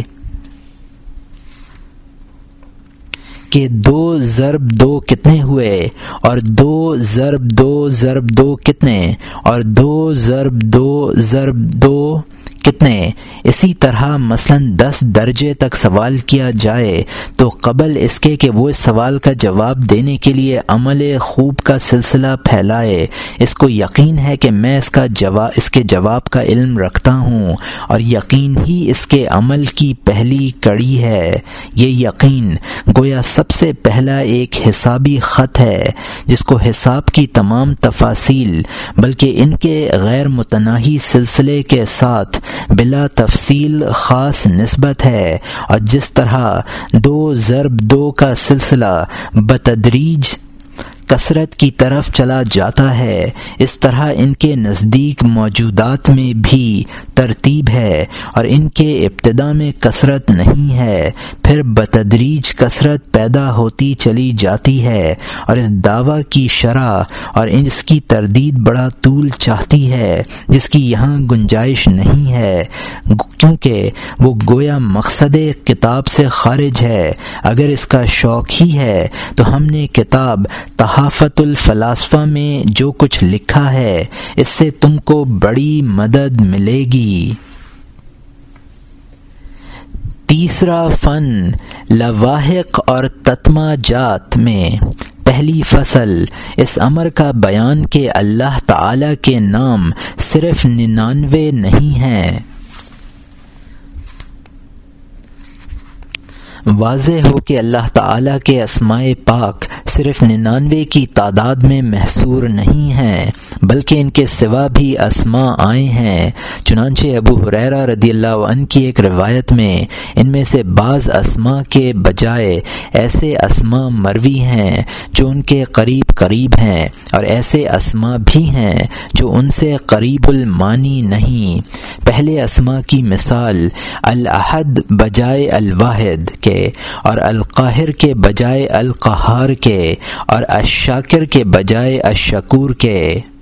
کہ 2 ضرب 2 کتنے ہوئے، اور 2 ضرب 2 ضرب 2 کتنے، اور 2 ضرب 2 ضرب 2 کتنے، اسی طرح مثلا 10 درجے تک سوال کیا جائے تو قبل اس کے کہ وہ اس سوال کا جواب دینے کے لیے عمل خوب کا سلسلہ پھیلائے، اس کو یقین ہے کہ میں اس کے جواب کا علم رکھتا ہوں، اور یقین ہی اس کے عمل کی پہلی کڑی ہے۔ یہ یقین گویا سب سے پہلا ایک حسابی خط ہے جس کو حساب کی تمام تفاصیل بلکہ ان کے غیر متناہی سلسلے کے ساتھ بلا تفصیل خاص نسبت ہے، اور جس طرح 2 ضرب 2 کا سلسلہ بتدریج کثرت کی طرف چلا جاتا ہے، اس طرح ان کے نزدیک موجودات میں بھی ترتیب ہے، اور ان کے ابتدا میں کثرت نہیں ہے، پھر بتدریج کثرت پیدا ہوتی چلی جاتی ہے، اور اس دعویٰ کی شرح اور اس کی تردید بڑا طول چاہتی ہے جس کی یہاں گنجائش نہیں ہے، کیونکہ وہ گویا مقصد کتاب سے خارج ہے۔ اگر اس کا شوق ہی ہے تو ہم نے کتاب تحافت الفلاسفہ میں جو کچھ لکھا ہے اس سے تم کو بڑی مدد ملے گی۔ تیسرا فن لواحق اور تتمہ جات میں پہلی فصل اس امر کا بیان کہ اللہ تعالی کے نام صرف 99 نہیں ہیں۔ واضح ہو کہ اللہ تعالیٰ کے اسماء پاک صرف 99 کی تعداد میں محصور نہیں ہیں بلکہ ان کے سوا بھی اسماء آئے ہیں، چنانچہ ابو ہریرہ رضی اللہ عنہ کی ایک روایت میں ان میں سے بعض اسماء کے بجائے ایسے اسماء مروی ہیں جو ان کے قریب قریب ہیں، اور ایسے اسماء بھی ہیں جو ان سے قریب المانی نہیں۔ پہلے اسماء کی مثال الاحد بجائے الواحد کے، اور القاہر کے بجائے القہار کے، اور الشاکر کے بجائے الشکور کے۔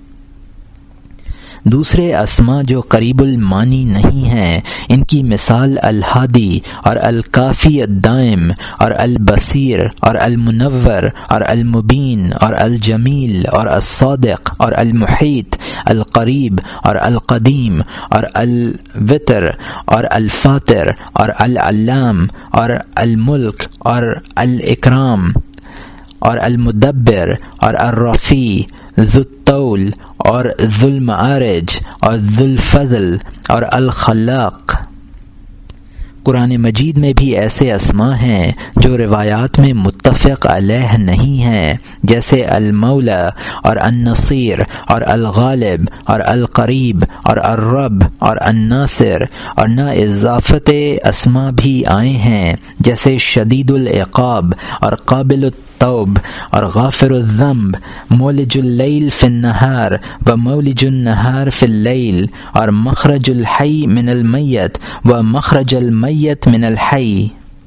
دوسرے اسماء جو قریب المانی نہیں ہیں ان کی مثال الہادی اور الکافی الدائم اور البصیر اور المنور اور المبین اور الجمیل اور الصادق اور المحیط، القریب اور القدیم اور الوتر اور الفاتر اور العلام اور الملک اور الاکرام اور المدبر اور الرفیع، ذو الطول اور ذو المعارج اور ذو الفضل اور الخلاق۔ قرآن مجید میں بھی ایسے اسماء ہیں جو روایات میں متفق علیہ نہیں ہیں، جیسے المولا اور النصیر اور الغالب اور القریب اور الرب اور الناصر، اور نہ اضافت اسماء بھی آئے ہیں جیسے شدید العقاب اور قابل التوب اور غافر الذنب، مولج اللیل فی النہار و مولج النہار فی اللیل، اور مخرج الحی من المیت و مخرج المیت من الحی۔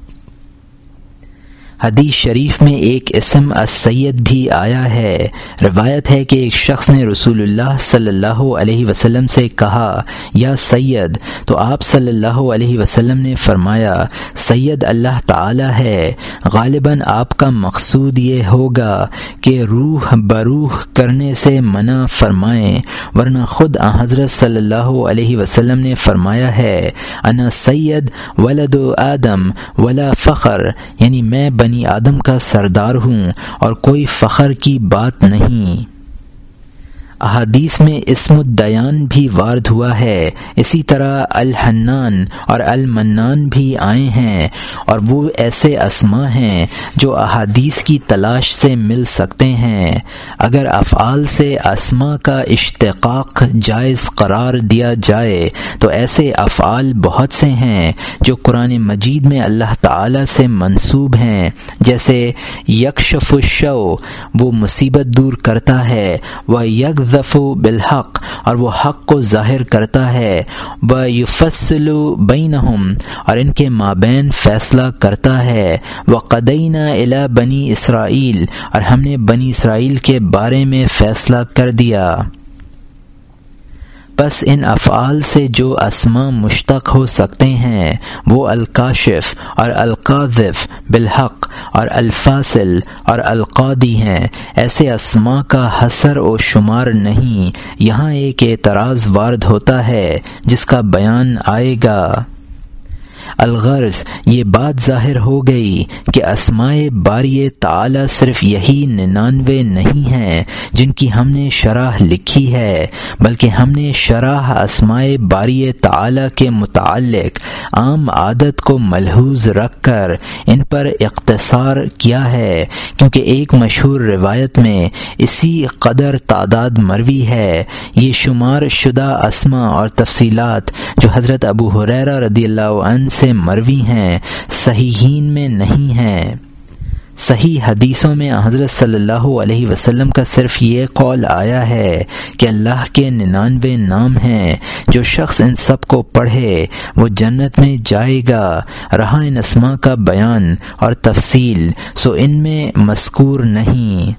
حدیث شریف میں ایک اسم السید بھی آیا ہے۔ روایت ہے کہ ایک شخص نے رسول اللہ صلی اللہ علیہ وسلم سے کہا یا سید، تو آپ صلی اللہ علیہ وسلم نے فرمایا سید اللہ تعالی ہے۔ غالباً آپ کا مقصود یہ ہوگا کہ روح بروح کرنے سے منع فرمائیں، ورنہ خود حضرت صلی اللہ علیہ وسلم نے فرمایا ہے انا سید ولد آدم ولا فخر، یعنی میں بنی آدم کا سردار ہوں اور کوئی فخر کی بات نہیں۔ احادیث میں اسم الدیان بھی وارد ہوا ہے، اسی طرح الحنان اور المنان بھی آئے ہیں، اور وہ ایسے اسماء ہیں جو احادیث کی تلاش سے مل سکتے ہیں۔ اگر افعال سے اسماء کا اشتقاق جائز قرار دیا جائے تو ایسے افعال بہت سے ہیں جو قرآن مجید میں اللہ تعالی سے منسوب ہیں، جیسے یکشف الشو، وہ مصیبت دور کرتا ہے، وَيَقْذَفُ بالحق، اور وہ حق کو ظاہر کرتا ہے، وَيُفَصِّلُ بَيْنَهُمْ، اور ان کے مابین فیصلہ کرتا ہے، وَقَضَيْنَا إِلَى بَنِي اسرائیل، اور ہم نے بنی اسرائیل کے بارے میں فیصلہ کر دیا۔ پس ان افعال سے جو اسماء مشتق ہو سکتے ہیں وہ الکاشف اور القاذف بالحق اور الفاصل اور القاضی ہیں۔ ایسے اسماء کا حصر و شمار نہیں۔ یہاں ایک اعتراض وارد ہوتا ہے جس کا بیان آئے گا۔ الغرض یہ بات ظاہر ہو گئی کہ اسماء باری تعالی صرف یہی 99 نہیں ہیں جن کی ہم نے شرح لکھی ہے، بلکہ ہم نے شرح اسماء باری تعالی کے متعلق عام عادت کو ملحوظ رکھ کر ان پر اختصار کیا ہے، کیونکہ ایک مشہور روایت میں اسی قدر تعداد مروی ہے۔ یہ شمار شدہ اسماء اور تفصیلات جو حضرت ابو ہریرہ رضی اللہ عنہ سے مروی ہیں صحیحین میں نہیں ہیں۔ صحیح حدیثوں میں حضرت صلی اللہ علیہ وسلم کا صرف یہ قول آیا ہے کہ اللہ کے 99 نام ہیں، جو شخص ان سب کو پڑھے وہ جنت میں جائے گا۔ رہا ان اسماء کا بیان اور تفصیل سو ان میں مذکور نہیں۔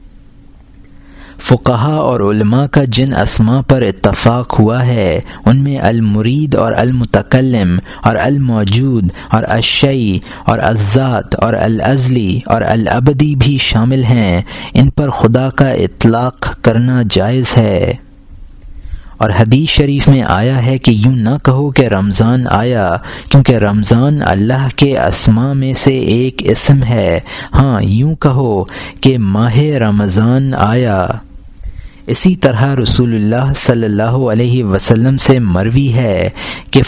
فقہا اور علماء کا جن اسماء پر اتفاق ہوا ہے ان میں المرید اور المتکلم اور الموجود اور الشیء اور الذات اور الازلی اور الابدی بھی شامل ہیں۔ ان پر خدا کا اطلاق کرنا جائز ہے۔ اور حدیث شریف میں آیا ہے کہ یوں نہ کہو کہ رمضان آیا، کیونکہ رمضان اللہ کے اسماء میں سے ایک اسم ہے، ہاں یوں کہو کہ ماہ رمضان آیا۔ اسی طرح رسول اللہ صلی اللہ علیہ وسلم سے مروی ہے کہ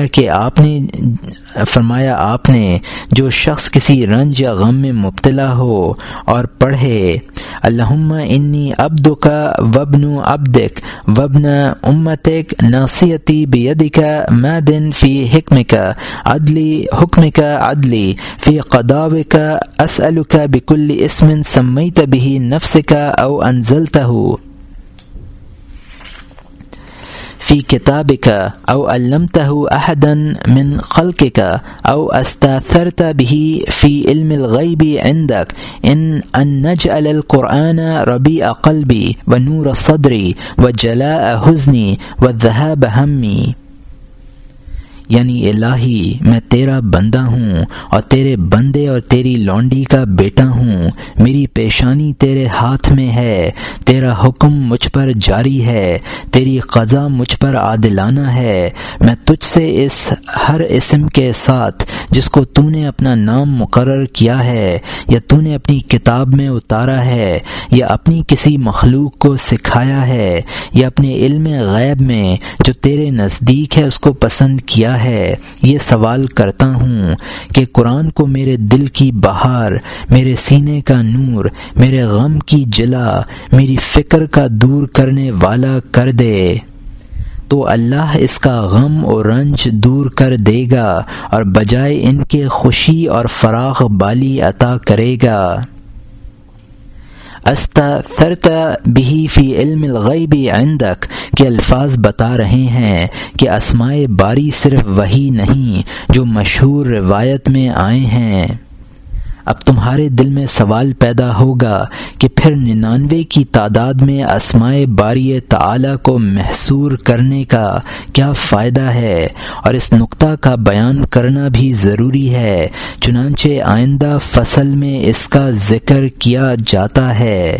فرمایا آپ نے جو شخص کسی رنج یا غم میں مبتلا ہو اور پڑھے اللہم انی عبدک وابن عبدک وابن امتک ناصیتی بیدک ماض فی حکمک عدلی فی قضاؤک اسألک بکل اسم سمیت به نفسک او انزلتہ فی کتابک او علمتہ احدا من خلقک او استاثرت به فی علم الغیب عندک ان نجعل القرآن ربیع قلبی ونور صدری وجلاء حزنی وذہاب ہمی۔ یعنی الہی میں تیرا بندہ ہوں اور تیرے بندے اور تیری لونڈی کا بیٹا ہوں، میری پیشانی تیرے ہاتھ میں ہے، تیرا حکم مجھ پر جاری ہے، تیری قضا مجھ پر عادلانہ ہے۔ میں تجھ سے اس ہر اسم کے ساتھ جس کو تو نے اپنا نام مقرر کیا ہے یا تو نے اپنی کتاب میں اتارا ہے یا اپنی کسی مخلوق کو سکھایا ہے یا اپنے علم غیب میں جو تیرے نزدیک ہے اس کو پسند کیا ہے، یہ سوال کرتا ہوں کہ قرآن کو میرے دل کی بہار، میرے سینے کا نور، میرے غم کی جلا، میری فکر کا دور کرنے والا کر دے۔ تو اللہ اس کا غم اور رنج دور کر دے گا اور بجائے ان کے خوشی اور فراغ بالی عطا کرے گا۔ استاثرت به فی علم الغیب عندک کے الفاظ بتا رہے ہیں کہ اسماء باری صرف وہی نہیں جو مشہور روایت میں آئے ہیں۔ اب تمہارے دل میں سوال پیدا ہوگا کہ پھر 99 کی تعداد میں اسماء باری تعالی کو محصور کرنے کا کیا فائدہ ہے، اور اس نقطہ کا بیان کرنا بھی ضروری ہے، چنانچہ آئندہ فصل میں اس کا ذکر کیا جاتا ہے۔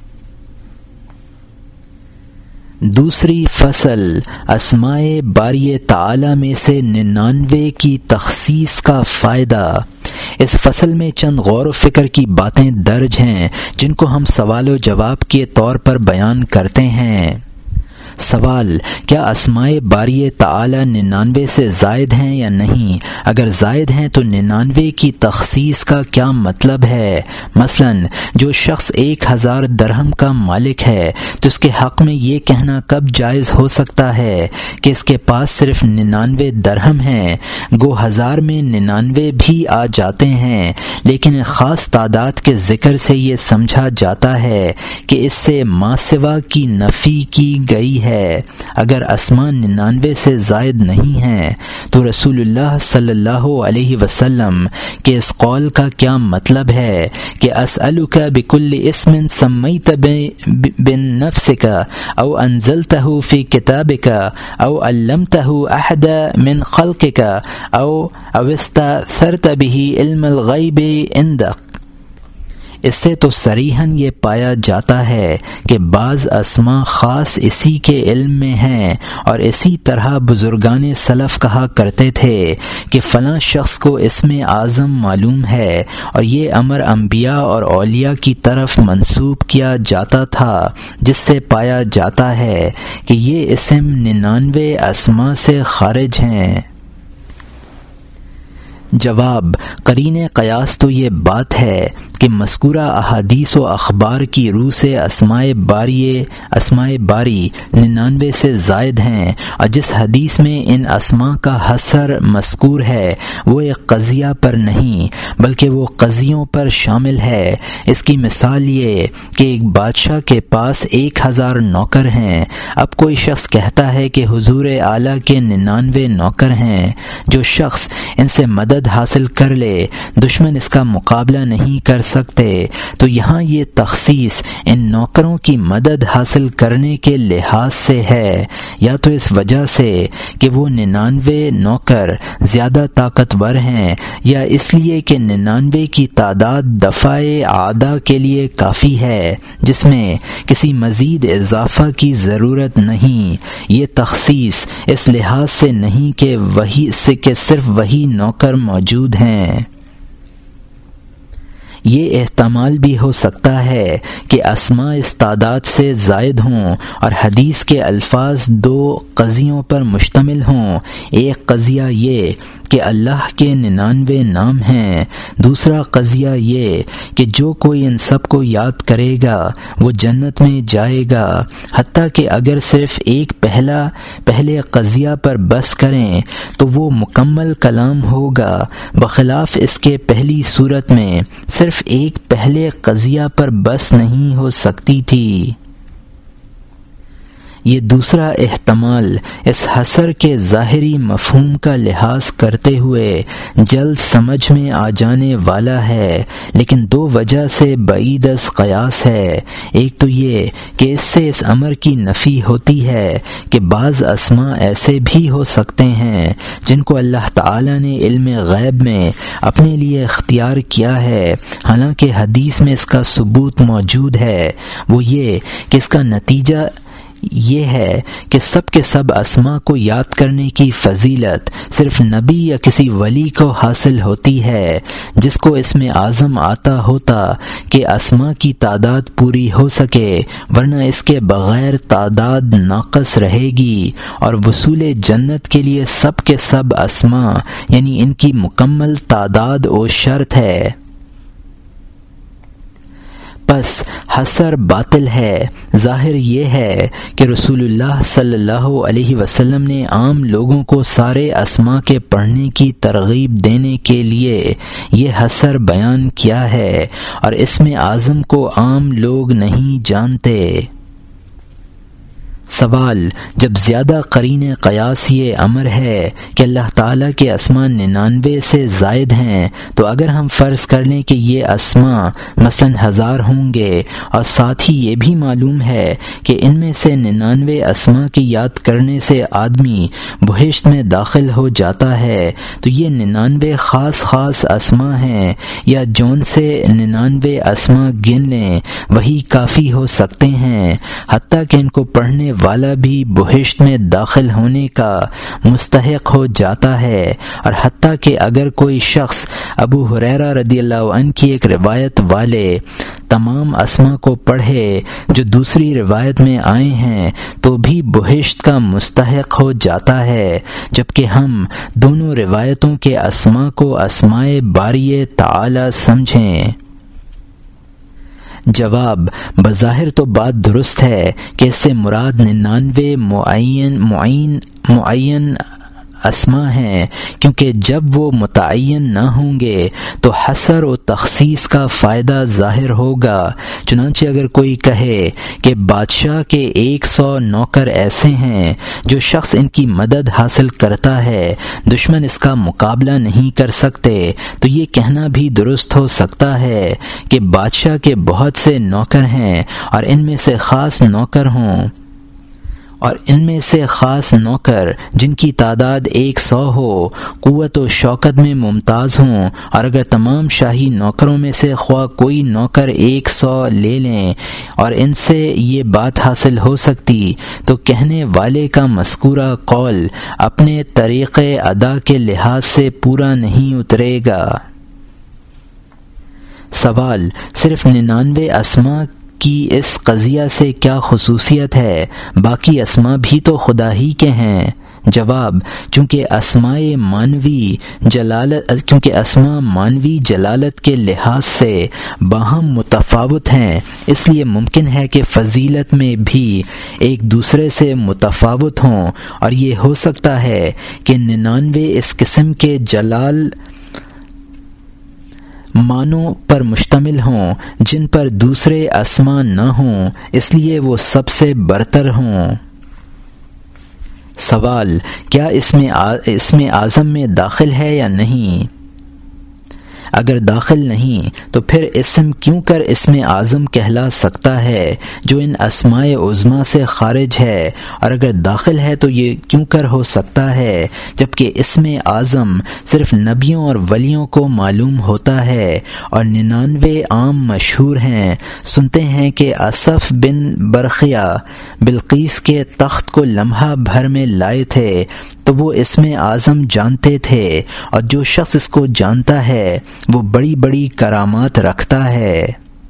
دوسری فصل اسماء باری تعالی میں سے 99 کی تخصیص کا فائدہ۔ اس فصل میں چند غور و فکر کی باتیں درج ہیں جن کو ہم سوال و جواب کے طور پر بیان کرتے ہیں۔ سوال: کیا اسماء باری تعالی 99 سے زائد ہیں یا نہیں؟ اگر زائد ہیں تو 99 کی تخصیص کا کیا مطلب ہے؟ مثلا جو شخص 1000 درہم کا مالک ہے تو اس کے حق میں یہ کہنا کب جائز ہو سکتا ہے کہ اس کے پاس صرف 99 درہم ہیں؟ گو 1000 میں 99 بھی آ جاتے ہیں، لیکن خاص تعداد کے ذکر سے یہ سمجھا جاتا ہے کہ اس سے ما سوا کی نفی کی گئی ہے۔ اگر اسماء 99 سے زائد نہیں ہیں تو رسول اللہ صلی اللہ علیہ وسلم کے اس قول کا کیا مطلب ہے کہ اسألک بکل اسم سمیت بنفسک او انزلتہ فی کتابک او علمتہ احد من خلقک او استأثرت بہ علم الغیب عندک۔ اس سے تو صریحاً یہ پایا جاتا ہے کہ بعض اسماء خاص اسی کے علم میں ہیں، اور اسی طرح بزرگان سلف کہا کرتے تھے کہ فلاں شخص کو اسم اعظم معلوم ہے، اور یہ امر انبیاء اور اولیاء کی طرف منسوب کیا جاتا تھا، جس سے پایا جاتا ہے کہ یہ اسم 99 اسماء سے خارج ہیں۔ جواب: قرین قیاس تو یہ بات ہے کہ مذکورہ احادیث و اخبار کی روح سے اسماء باری 99 سے زائد ہیں، اور جس حدیث میں ان اسماء کا حصر مذکور ہے وہ ایک قضیہ پر نہیں بلکہ وہ قضیوں پر شامل ہے۔ اس کی مثال یہ کہ ایک بادشاہ کے پاس 1000 نوکر ہیں۔ اب کوئی شخص کہتا ہے کہ حضور اعلیٰ کے 99 نوکر ہیں، جو شخص ان سے مدد حاصل کر لے دشمن اس کا مقابلہ نہیں کر سکتے، تو یہاں یہ تخصیص ان نوکروں کی مدد حاصل کرنے کے لحاظ سے ہے، یا تو اس وجہ سے کہ وہ 99 نوکر زیادہ طاقتور ہیں، یا اس لیے کہ 99 کی تعداد دفاع اعداء کے لیے کافی ہے، جس میں کسی مزید اضافہ کی ضرورت نہیں۔ یہ تخصیص اس لحاظ سے نہیں کہ صرف وہی نوکر موجود ہیں۔ یہ احتمال بھی ہو سکتا ہے کہ اسماء اس تعداد سے زائد ہوں اور حدیث کے الفاظ 2 قضیوں پر مشتمل ہوں۔ ایک قضیہ یہ کہ اللہ کے 99 نام ہیں، دوسرا قضیہ یہ کہ جو کوئی ان سب کو یاد کرے گا وہ جنت میں جائے گا، حتیٰ کہ اگر صرف ایک پہلے قضیہ پر بس کریں تو وہ مکمل کلام ہوگا، بخلاف اس کے پہلی صورت میں صرف ایک پہلے قضیہ پر بس نہیں ہو سکتی تھی۔ یہ دوسرا احتمال اس حصر کے ظاہری مفہوم کا لحاظ کرتے ہوئے جلد سمجھ میں آ جانے والا ہے، لیکن 2 وجہ سے بعید از قیاس ہے۔ ایک تو یہ کہ اس سے اس امر کی نفی ہوتی ہے کہ بعض اسماء ایسے بھی ہو سکتے ہیں جن کو اللہ تعالی نے علم غیب میں اپنے لیے اختیار کیا ہے، حالانکہ حدیث میں اس کا ثبوت موجود ہے۔ وہ یہ کہ اس کا نتیجہ یہ ہے کہ سب کے سب اسماء کو یاد کرنے کی فضیلت صرف نبی یا کسی ولی کو حاصل ہوتی ہے، جس کو اسم اعظم آتا ہوتا کہ اسماء کی تعداد پوری ہو سکے، ورنہ اس کے بغیر تعداد ناقص رہے گی، اور وصول جنت کے لیے سب کے سب اسماء یعنی ان کی مکمل تعداد و شرط ہے۔ پس حصر باطل ہے۔ ظاہر یہ ہے کہ رسول اللہ صلی اللہ علیہ وسلم نے عام لوگوں کو سارے اسماء کے پڑھنے کی ترغیب دینے کے لیے یہ حصر بیان کیا ہے، اور اسم اعظم کو عام لوگ نہیں جانتے۔ سوال: جب زیادہ قرین قیاس یہ امر ہے کہ اللہ تعالیٰ کے اسماء 99 سے زائد ہیں، تو اگر ہم فرض کر لیں کہ یہ اسماء مثلا 1000 ہوں گے، اور ساتھ ہی یہ بھی معلوم ہے کہ ان میں سے 99 اسماء کی یاد کرنے سے آدمی بہشت میں داخل ہو جاتا ہے، تو یہ 99 خاص اسماء ہیں، یا جون سے 99 اسماء گن لیں وہی کافی ہو سکتے ہیں، حتیٰ کہ ان کو پڑھنے والا بھی بہشت میں داخل ہونے کا مستحق ہو جاتا ہے، اور حتیٰ کہ اگر کوئی شخص ابو ہریرہ رضی اللہ عنہ کی ایک روایت والے تمام اسماء کو پڑھے جو دوسری روایت میں آئے ہیں تو بھی بہشت کا مستحق ہو جاتا ہے، جبکہ ہم دونوں روایتوں کے اسماء کو اسماء باری تعالی سمجھیں۔ جواب: بظاہر تو بات درست ہے کہ اس سے مراد 99 معین اسماء ہیں، کیونکہ جب وہ متعین نہ ہوں گے تو حصر و تخصیص کا فائدہ ظاہر ہوگا۔ چنانچہ اگر کوئی کہے کہ بادشاہ کے 100 نوکر ایسے ہیں جو شخص ان کی مدد حاصل کرتا ہے دشمن اس کا مقابلہ نہیں کر سکتے، تو یہ کہنا بھی درست ہو سکتا ہے کہ بادشاہ کے بہت سے نوکر ہیں اور ان میں سے خاص نوکر جن کی تعداد 100 ہو قوت و شوکت میں ممتاز ہوں، اور اگر تمام شاہی نوکروں میں سے خواہ کوئی نوکر 100 لے لیں اور ان سے یہ بات حاصل ہو سکتی تو کہنے والے کا مذکورہ قول اپنے طریق ادا کے لحاظ سے پورا نہیں اترے گا۔ سوال: صرف 99 اسماء کی اس قضیہ سے کیا خصوصیت ہے؟ باقی اسماء بھی تو خدا ہی کے ہیں۔ جواب: چونکہ اسماء مانوی جلالت کے لحاظ سے باہم متفاوت ہیں، اس لیے ممکن ہے کہ فضیلت میں بھی ایک دوسرے سے متفاوت ہوں، اور یہ ہو سکتا ہے کہ 99 اس قسم کے جلال معنوں پر مشتمل ہوں جن پر دوسرے اسماء نہ ہوں، اس لیے وہ سب سے برتر ہوں۔ سوال: کیا اسم اعظم میں داخل ہے یا نہیں؟ اگر داخل نہیں تو پھر اسم کیوں کر اسم اعظم کہلا سکتا ہے جو ان اسماء عظمیٰ سے خارج ہے، اور اگر داخل ہے تو یہ کیوں کر ہو سکتا ہے جبکہ اسم اعظم صرف نبیوں اور ولیوں کو معلوم ہوتا ہے اور 99 عام مشہور ہیں؟ سنتے ہیں کہ اسف بن برخیا بلقیس کے تخت کو لمحہ بھر میں لائے تھے تو وہ اسم اعظم جانتے تھے، اور جو شخص اس کو جانتا ہے وہ بڑی بڑی کرامات رکھتا ہے۔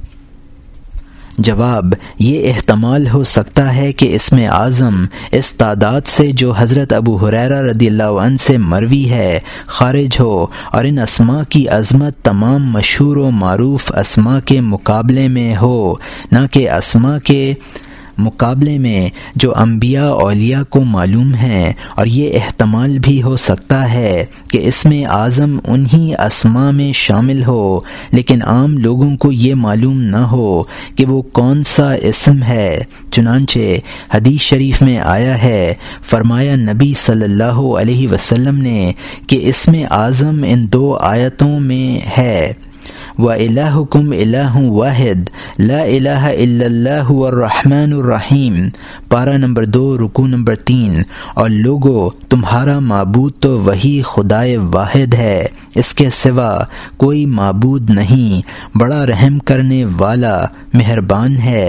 جواب: یہ احتمال ہو سکتا ہے کہ اسم اعظم اس تعداد سے جو حضرت ابو ہریرہ رضی اللہ عنہ سے مروی ہے خارج ہو، اور ان اسماء کی عظمت تمام مشہور و معروف اسماء کے مقابلے میں ہو، نہ کہ اسماء کے مقابلے میں جو انبیاء اولیاء کو معلوم ہیں، اور یہ احتمال بھی ہو سکتا ہے کہ اسم اعظم انہی اسماء میں شامل ہو لیکن عام لوگوں کو یہ معلوم نہ ہو کہ وہ کون سا اسم ہے۔ چنانچہ حدیث شریف میں آیا ہے، فرمایا نبی صلی اللہ علیہ وسلم نے کہ اسم اعظم ان 2 آیتوں میں ہے، وَإِلَٰهُكُمْ إِلَٰهٌ وَاحِدٌ لَا إِلَٰهَ إِلَّا اللَّهُ الرَّحْمَٰنُ الرَّحِيمُ، پارہ نمبر 2 رکوع نمبر 3، اور لوگو تمہارا معبود تو وہی خدائے واحد ہے، اس کے سوا کوئی معبود نہیں، بڑا رحم کرنے والا مہربان ہے۔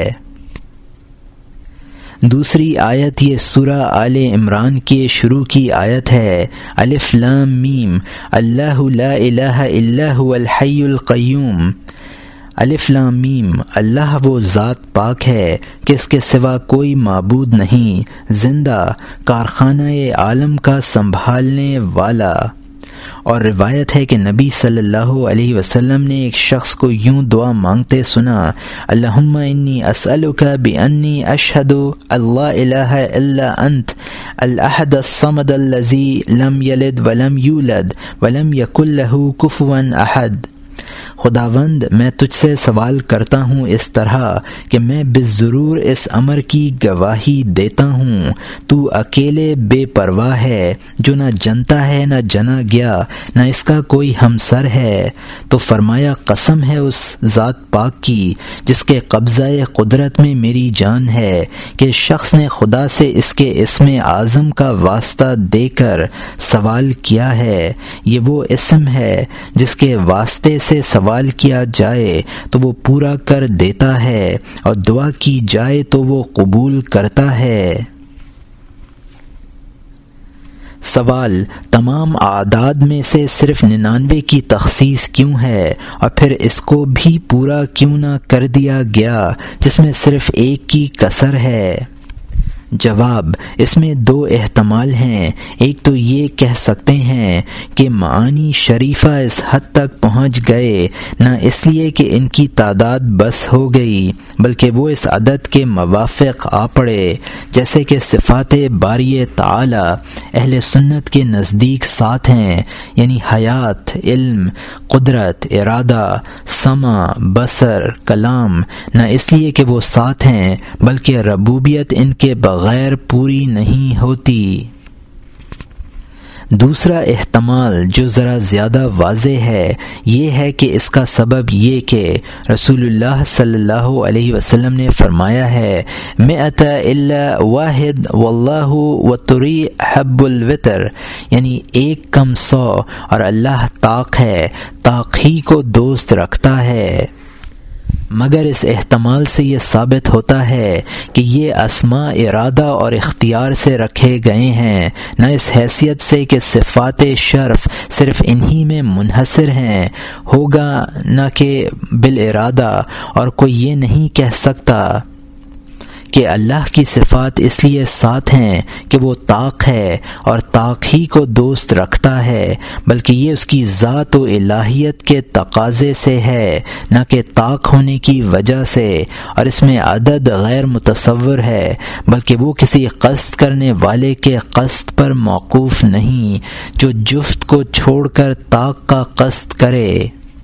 دوسری آیت یہ سورہ آل عمران کے شروع کی آیت ہے، الف لام میم، اللہ لا الہ الا هو الحی القیوم۔ الف لام میم، اللہ وہ ذات پاک ہے کہ اس کے سوا کوئی معبود نہیں، زندہ کارخانہ عالم کا سنبھالنے والا۔ اور روایت ہے کہ نبی صلی اللہ علیہ وسلم نے ایک شخص کو یوں دعا مانگتے سنا، اللہم انی اسألک بانی اشہد اللہ الہ الا انت الاحد الصمد الذی لم یلد ولم یولد ولم یکن لہ کفوا احد۔ خداوند میں تجھ سے سوال کرتا ہوں اس طرح کہ میں بالضرور اس امر کی گواہی دیتا ہوں، تو اکیلے بے پرواہ ہے جو نہ جنتا ہے نہ جنا گیا، نہ اس کا کوئی ہمسر ہے۔ تو فرمایا قسم ہے اس ذات پاک کی جس کے قبضہ قدرت میں میری جان ہے کہ شخص نے خدا سے اس کے اسم اعظم کا واسطہ دے کر سوال کیا ہے، یہ وہ اسم ہے جس کے واسطے سے سوال کیا جائے تو وہ پورا کر دیتا ہے اور دعا کی جائے تو وہ قبول کرتا ہے۔ سوال: تمام اعداد میں سے صرف 99 کی تخصیص کیوں ہے اور پھر اس کو بھی پورا کیوں نہ کر دیا گیا جس میں صرف 1 کی کسر ہے؟ جواب: اس میں 2 احتمال ہیں۔ ایک تو یہ کہہ سکتے ہیں کہ معانی شریفہ اس حد تک پہنچ گئے نہ اس لیے کہ ان کی تعداد بس ہو گئی بلکہ وہ اس عدد کے موافق آ پڑے، جیسے کہ صفات باری تعالی اہل سنت کے نزدیک 7 ہیں، یعنی حیات، علم، قدرت، ارادہ، سمع، بصر، کلام، نہ اس لیے کہ وہ 7 ہیں بلکہ ربوبیت ان کے غیر پوری نہیں ہوتی۔ دوسرا احتمال جو ذرا زیادہ واضح ہے یہ ہے کہ اس کا سبب یہ کہ رسول اللہ صلی اللہ علیہ وسلم نے فرمایا ہے مئۃ الا واحد واللہ وتری حب الوتر، یعنی 1 کم 100 اور اللہ طاق ہے، طاق ہی کو دوست رکھتا ہے۔ مگر اس احتمال سے یہ ثابت ہوتا ہے کہ یہ اسماء ارادہ اور اختیار سے رکھے گئے ہیں، نہ اس حیثیت سے کہ صفات شرف صرف انہی میں منحصر ہیں، ہوگا نہ کہ بالارادہ، اور کوئی یہ نہیں کہہ سکتا کہ اللہ کی صفات اس لیے 7 ہیں کہ وہ طاق ہے اور طاق ہی کو دوست رکھتا ہے، بلکہ یہ اس کی ذات و الہیت کے تقاضے سے ہے، نہ کہ طاق ہونے کی وجہ سے، اور اس میں عدد غیر متصور ہے بلکہ وہ کسی قصد کرنے والے کے قصد پر موقوف نہیں جو جفت کو چھوڑ کر طاق کا قصد کرے۔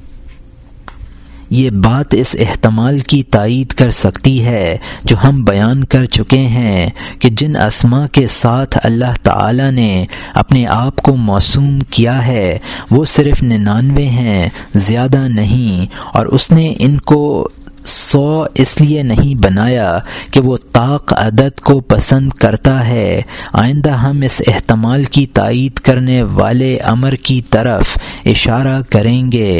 یہ بات اس احتمال کی تائید کر سکتی ہے جو ہم بیان کر چکے ہیں کہ جن اسماء کے ساتھ اللہ تعالی نے اپنے آپ کو موسوم کیا ہے وہ صرف 99 ہیں، زیادہ نہیں، اور اس نے ان کو 100 اس لیے نہیں بنایا کہ وہ طاق عدد کو پسند کرتا ہے۔ آئندہ ہم اس احتمال کی تائید کرنے والے امر کی طرف اشارہ کریں گے۔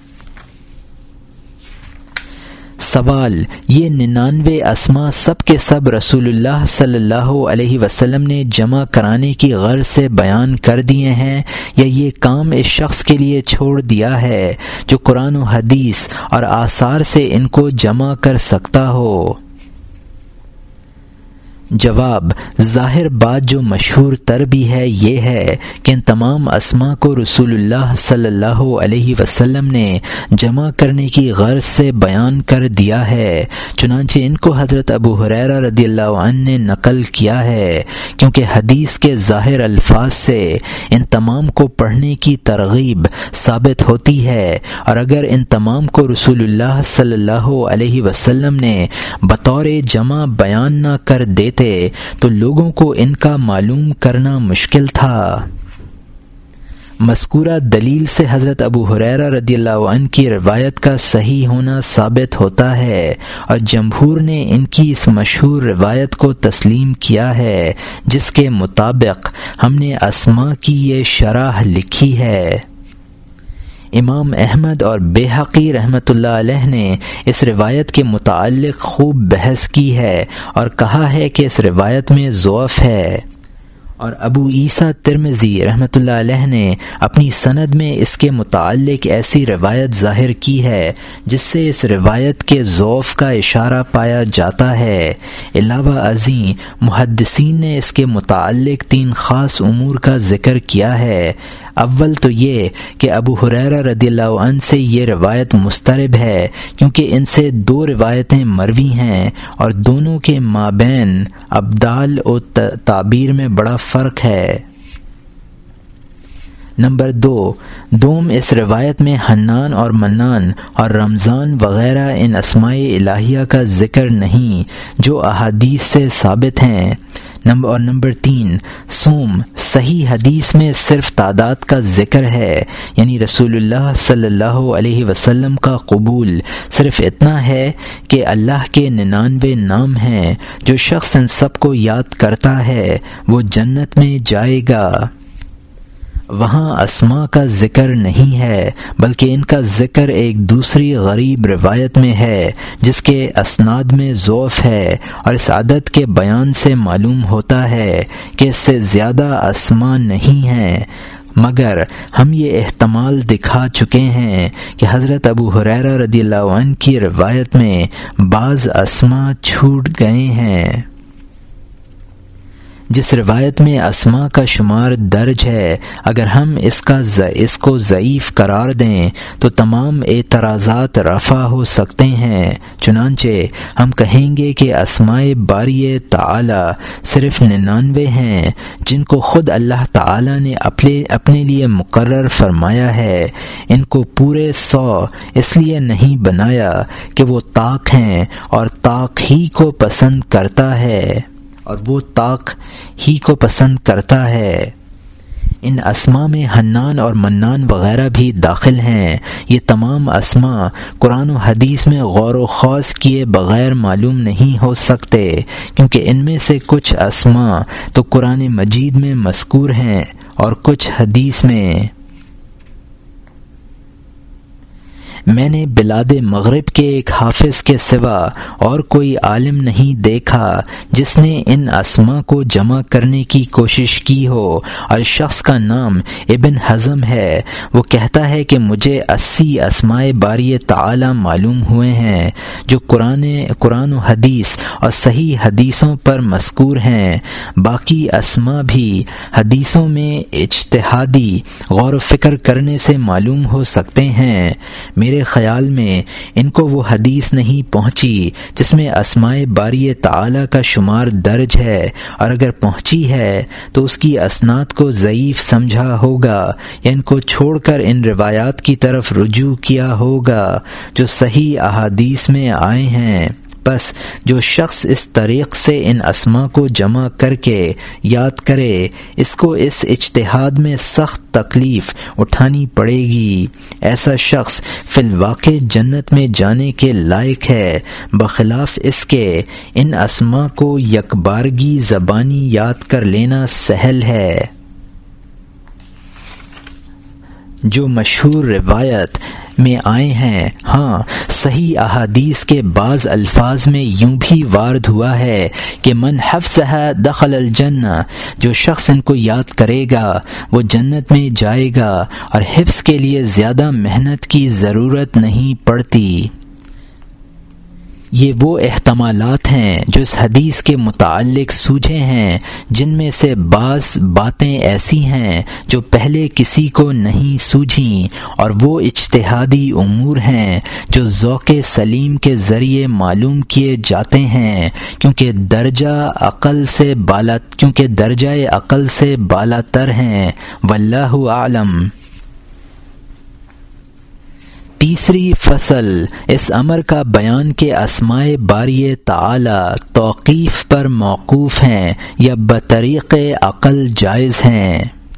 سوال: یہ 99 اسماء سب کے سب رسول اللہ صلی اللہ علیہ وسلم نے جمع کرانے کی غرض سے بیان کر دیے ہیں یا یہ کام اس شخص کے لیے چھوڑ دیا ہے جو قرآن و حدیث اور آثار سے ان کو جمع کر سکتا ہو؟ جواب: ظاہر بات جو مشہور تر بھی ہے یہ ہے کہ ان تمام اسماء کو رسول اللہ صلی اللہ علیہ وسلم نے جمع کرنے کی غرض سے بیان کر دیا ہے، چنانچہ ان کو حضرت ابو ہریرہ رضی اللہ عنہ نے نقل کیا ہے، کیونکہ حدیث کے ظاہر الفاظ سے ان تمام کو پڑھنے کی ترغیب ثابت ہوتی ہے، اور اگر ان تمام کو رسول اللہ صلی اللہ علیہ وسلم نے بطور جمع بیان نہ کر دیتے تو لوگوں کو ان کا معلوم کرنا مشکل تھا۔ مذکورہ دلیل سے حضرت ابو ہریرہ رضی اللہ عنہ کی روایت کا صحیح ہونا ثابت ہوتا ہے، اور جمہور نے ان کی اس مشہور روایت کو تسلیم کیا ہے جس کے مطابق ہم نے اسماء کی یہ شرح لکھی ہے۔ امام احمد اور بیہقی رحمۃ اللہ علیہ نے اس روایت کے متعلق خوب بحث کی ہے اور کہا ہے کہ اس روایت میں ضعف ہے، اور ابو عیسیٰ ترمذی رحمۃ اللہ علیہ نے اپنی سند میں اس کے متعلق ایسی روایت ظاہر کی ہے جس سے اس روایت کے ضعف کا اشارہ پایا جاتا ہے۔ علاوہ ازیں محدثین نے اس کے متعلق 3 خاص امور کا ذکر کیا ہے۔ اول تو یہ کہ ابو ہریرہ رضی اللہ عنہ سے یہ روایت مسترب ہے کیونکہ ان سے 2 روایتیں مروی ہیں اور دونوں کے مابین ابدال و تعبیر میں بڑا فرق ہے۔ نمبر 2 اس روایت میں حنان اور منان اور رمضان وغیرہ ان اسماء الہیہ کا ذکر نہیں جو احادیث سے ثابت ہیں۔ نمبر 3 صوم صحیح حدیث میں صرف تعداد کا ذکر ہے، یعنی رسول اللہ صلی اللہ علیہ وسلم کا قبول صرف اتنا ہے کہ اللہ کے 99 نام ہیں، جو شخص ان سب کو یاد کرتا ہے وہ جنت میں جائے گا۔ وہاں اسماء کا ذکر نہیں ہے، بلکہ ان کا ذکر ایک دوسری غریب روایت میں ہے جس کے اسناد میں ضعف ہے، اور اس عدد کے بیان سے معلوم ہوتا ہے کہ اس سے زیادہ اسماء نہیں ہیں، مگر ہم یہ احتمال دکھا چکے ہیں کہ حضرت ابو ہریرہ رضی اللہ عنہ کی روایت میں بعض اسماء چھوٹ گئے ہیں۔ جس روایت میں اسماء کا شمار درج ہے، اگر ہم اس کو ضعیف قرار دیں تو تمام اعتراضات رفع ہو سکتے ہیں۔ چنانچہ ہم کہیں گے کہ اسماء باری تعالی صرف 99 ہیں، جن کو خود اللہ تعالی نے اپنے لیے مقرر فرمایا ہے۔ ان کو پورے 100 اس لیے نہیں بنایا کہ وہ طاق ہیں اور طاق ہی کو پسند کرتا ہے، ان اسماء میں حنان اور منان وغیرہ بھی داخل ہیں۔ یہ تمام اسماء قرآن و حدیث میں غور و خوض کیے بغیر معلوم نہیں ہو سکتے، کیونکہ ان میں سے کچھ اسماء تو قرآن مجید میں مذکور ہیں اور کچھ حدیث میں۔ میں نے بلاد مغرب کے ایک حافظ کے سوا اور کوئی عالم نہیں دیکھا جس نے ان اسماء کو جمع کرنے کی کوشش کی ہو، اور شخص کا نام ابن حزم ہے۔ وہ کہتا ہے کہ مجھے 80 اسماء باری تعالی معلوم ہوئے ہیں جو قرآن و حدیث اور صحیح حدیثوں پر مذکور ہیں۔ باقی اسماء بھی حدیثوں میں اجتہادی غور و فکر کرنے سے معلوم ہو سکتے ہیں۔ میرے خیال میں ان کو وہ حدیث نہیں پہنچی جس میں اسماء باری تعالی کا شمار درج ہے، اور اگر پہنچی ہے تو اس کی اسناد کو ضعیف سمجھا ہوگا، یا ان کو چھوڑ کر ان روایات کی طرف رجوع کیا ہوگا جو صحیح احادیث میں آئے ہیں۔ بس جو شخص اس طریق سے ان اسماء کو جمع کر کے یاد کرے، اس کو اس اجتہاد میں سخت تکلیف اٹھانی پڑے گی۔ ایسا شخص فی الواقع جنت میں جانے کے لائق ہے، بخلاف اس کے ان اسماء کو یکبارگی زبانی یاد کر لینا سہل ہے۔ جو مشہور روایت میں آئے ہیں، ہاں صحیح احادیث کے بعض الفاظ میں یوں بھی وارد ہوا ہے کہ من حفظها دخل الجنہ، جو شخص ان کو یاد کرے گا وہ جنت میں جائے گا، اور حفظ کے لیے زیادہ محنت کی ضرورت نہیں پڑتی۔ یہ وہ احتمالات ہیں جو اس حدیث کے متعلق سوجھے ہیں، جن میں سے بعض باتیں ایسی ہیں جو پہلے کسی کو نہیں سوجھیں، اور وہ اجتہادی امور ہیں جو ذوق سلیم کے ذریعے معلوم کیے جاتے ہیں، کیونکہ درجہ عقل سے بالا تر ہیں۔ واللہ اعلم۔ تیسری فصل اس امر کا بیان کہ اسماء باری تعالی توقیف پر موقوف ہیں یا بطریق عقل جائز ہیں۔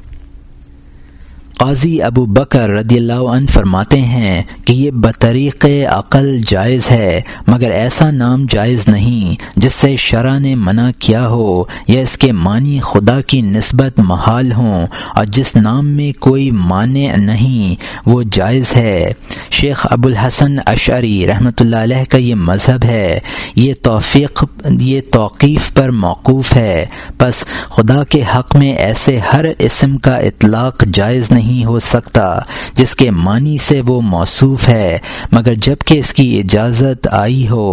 قاضی ابو بکر رضی اللہ عنہ فرماتے ہیں کہ یہ بطریق عقل جائز ہے، مگر ایسا نام جائز نہیں جس سے شرع نے منع کیا ہو، یا اس کے معنی خدا کی نسبت محال ہوں، اور جس نام میں کوئی مانع نہیں وہ جائز ہے۔ شیخ ابو الحسن اشعری رحمۃ اللہ علیہ کا یہ مذہب ہے۔ یہ توقیف پر موقوف ہے، پس خدا کے حق میں ایسے ہر اسم کا اطلاق جائز نہیں ہو سکتا جس کے معنی سے وہ موصوف ہے، مگر جب کہ اس کی اجازت آئی ہو۔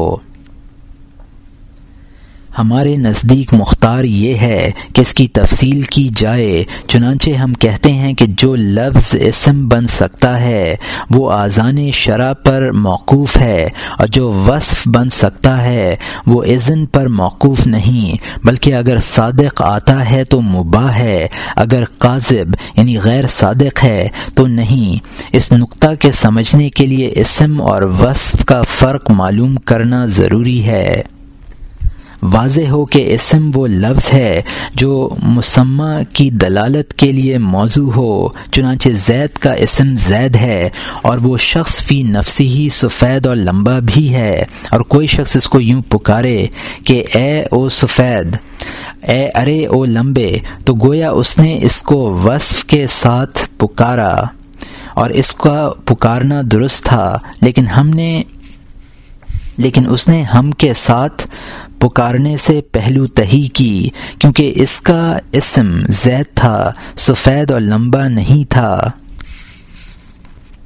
ہمارے نزدیک مختار یہ ہے کہ اس کی تفصیل کی جائے، چنانچہ ہم کہتے ہیں کہ جو لفظ اسم بن سکتا ہے وہ آذان شرع پر موقوف ہے، اور جو وصف بن سکتا ہے وہ اذن پر موقوف نہیں، بلکہ اگر صادق آتا ہے تو مباح ہے، اگر کاذب یعنی غیر صادق ہے تو نہیں۔ اس نقطہ کے سمجھنے کے لیے اسم اور وصف کا فرق معلوم کرنا ضروری ہے۔ واضح ہو کہ اسم وہ لفظ ہے جو مسمى کی دلالت کے لیے موضوع ہو، چنانچہ زید کا اسم زید ہے، اور وہ شخص فی نفسی ہی سفید اور لمبا بھی ہے، اور کوئی شخص اس کو یوں پکارے کہ اے او سفید، اے ارے او لمبے، تو گویا اس نے اس کو وصف کے ساتھ پکارا، اور اس کا پکارنا درست تھا، لیکن اس نے ہم کے ساتھ پکارنے سے پہلو تہی کی، کیونکہ اس کا اسم زید تھا، سفید اور لمبا نہیں تھا۔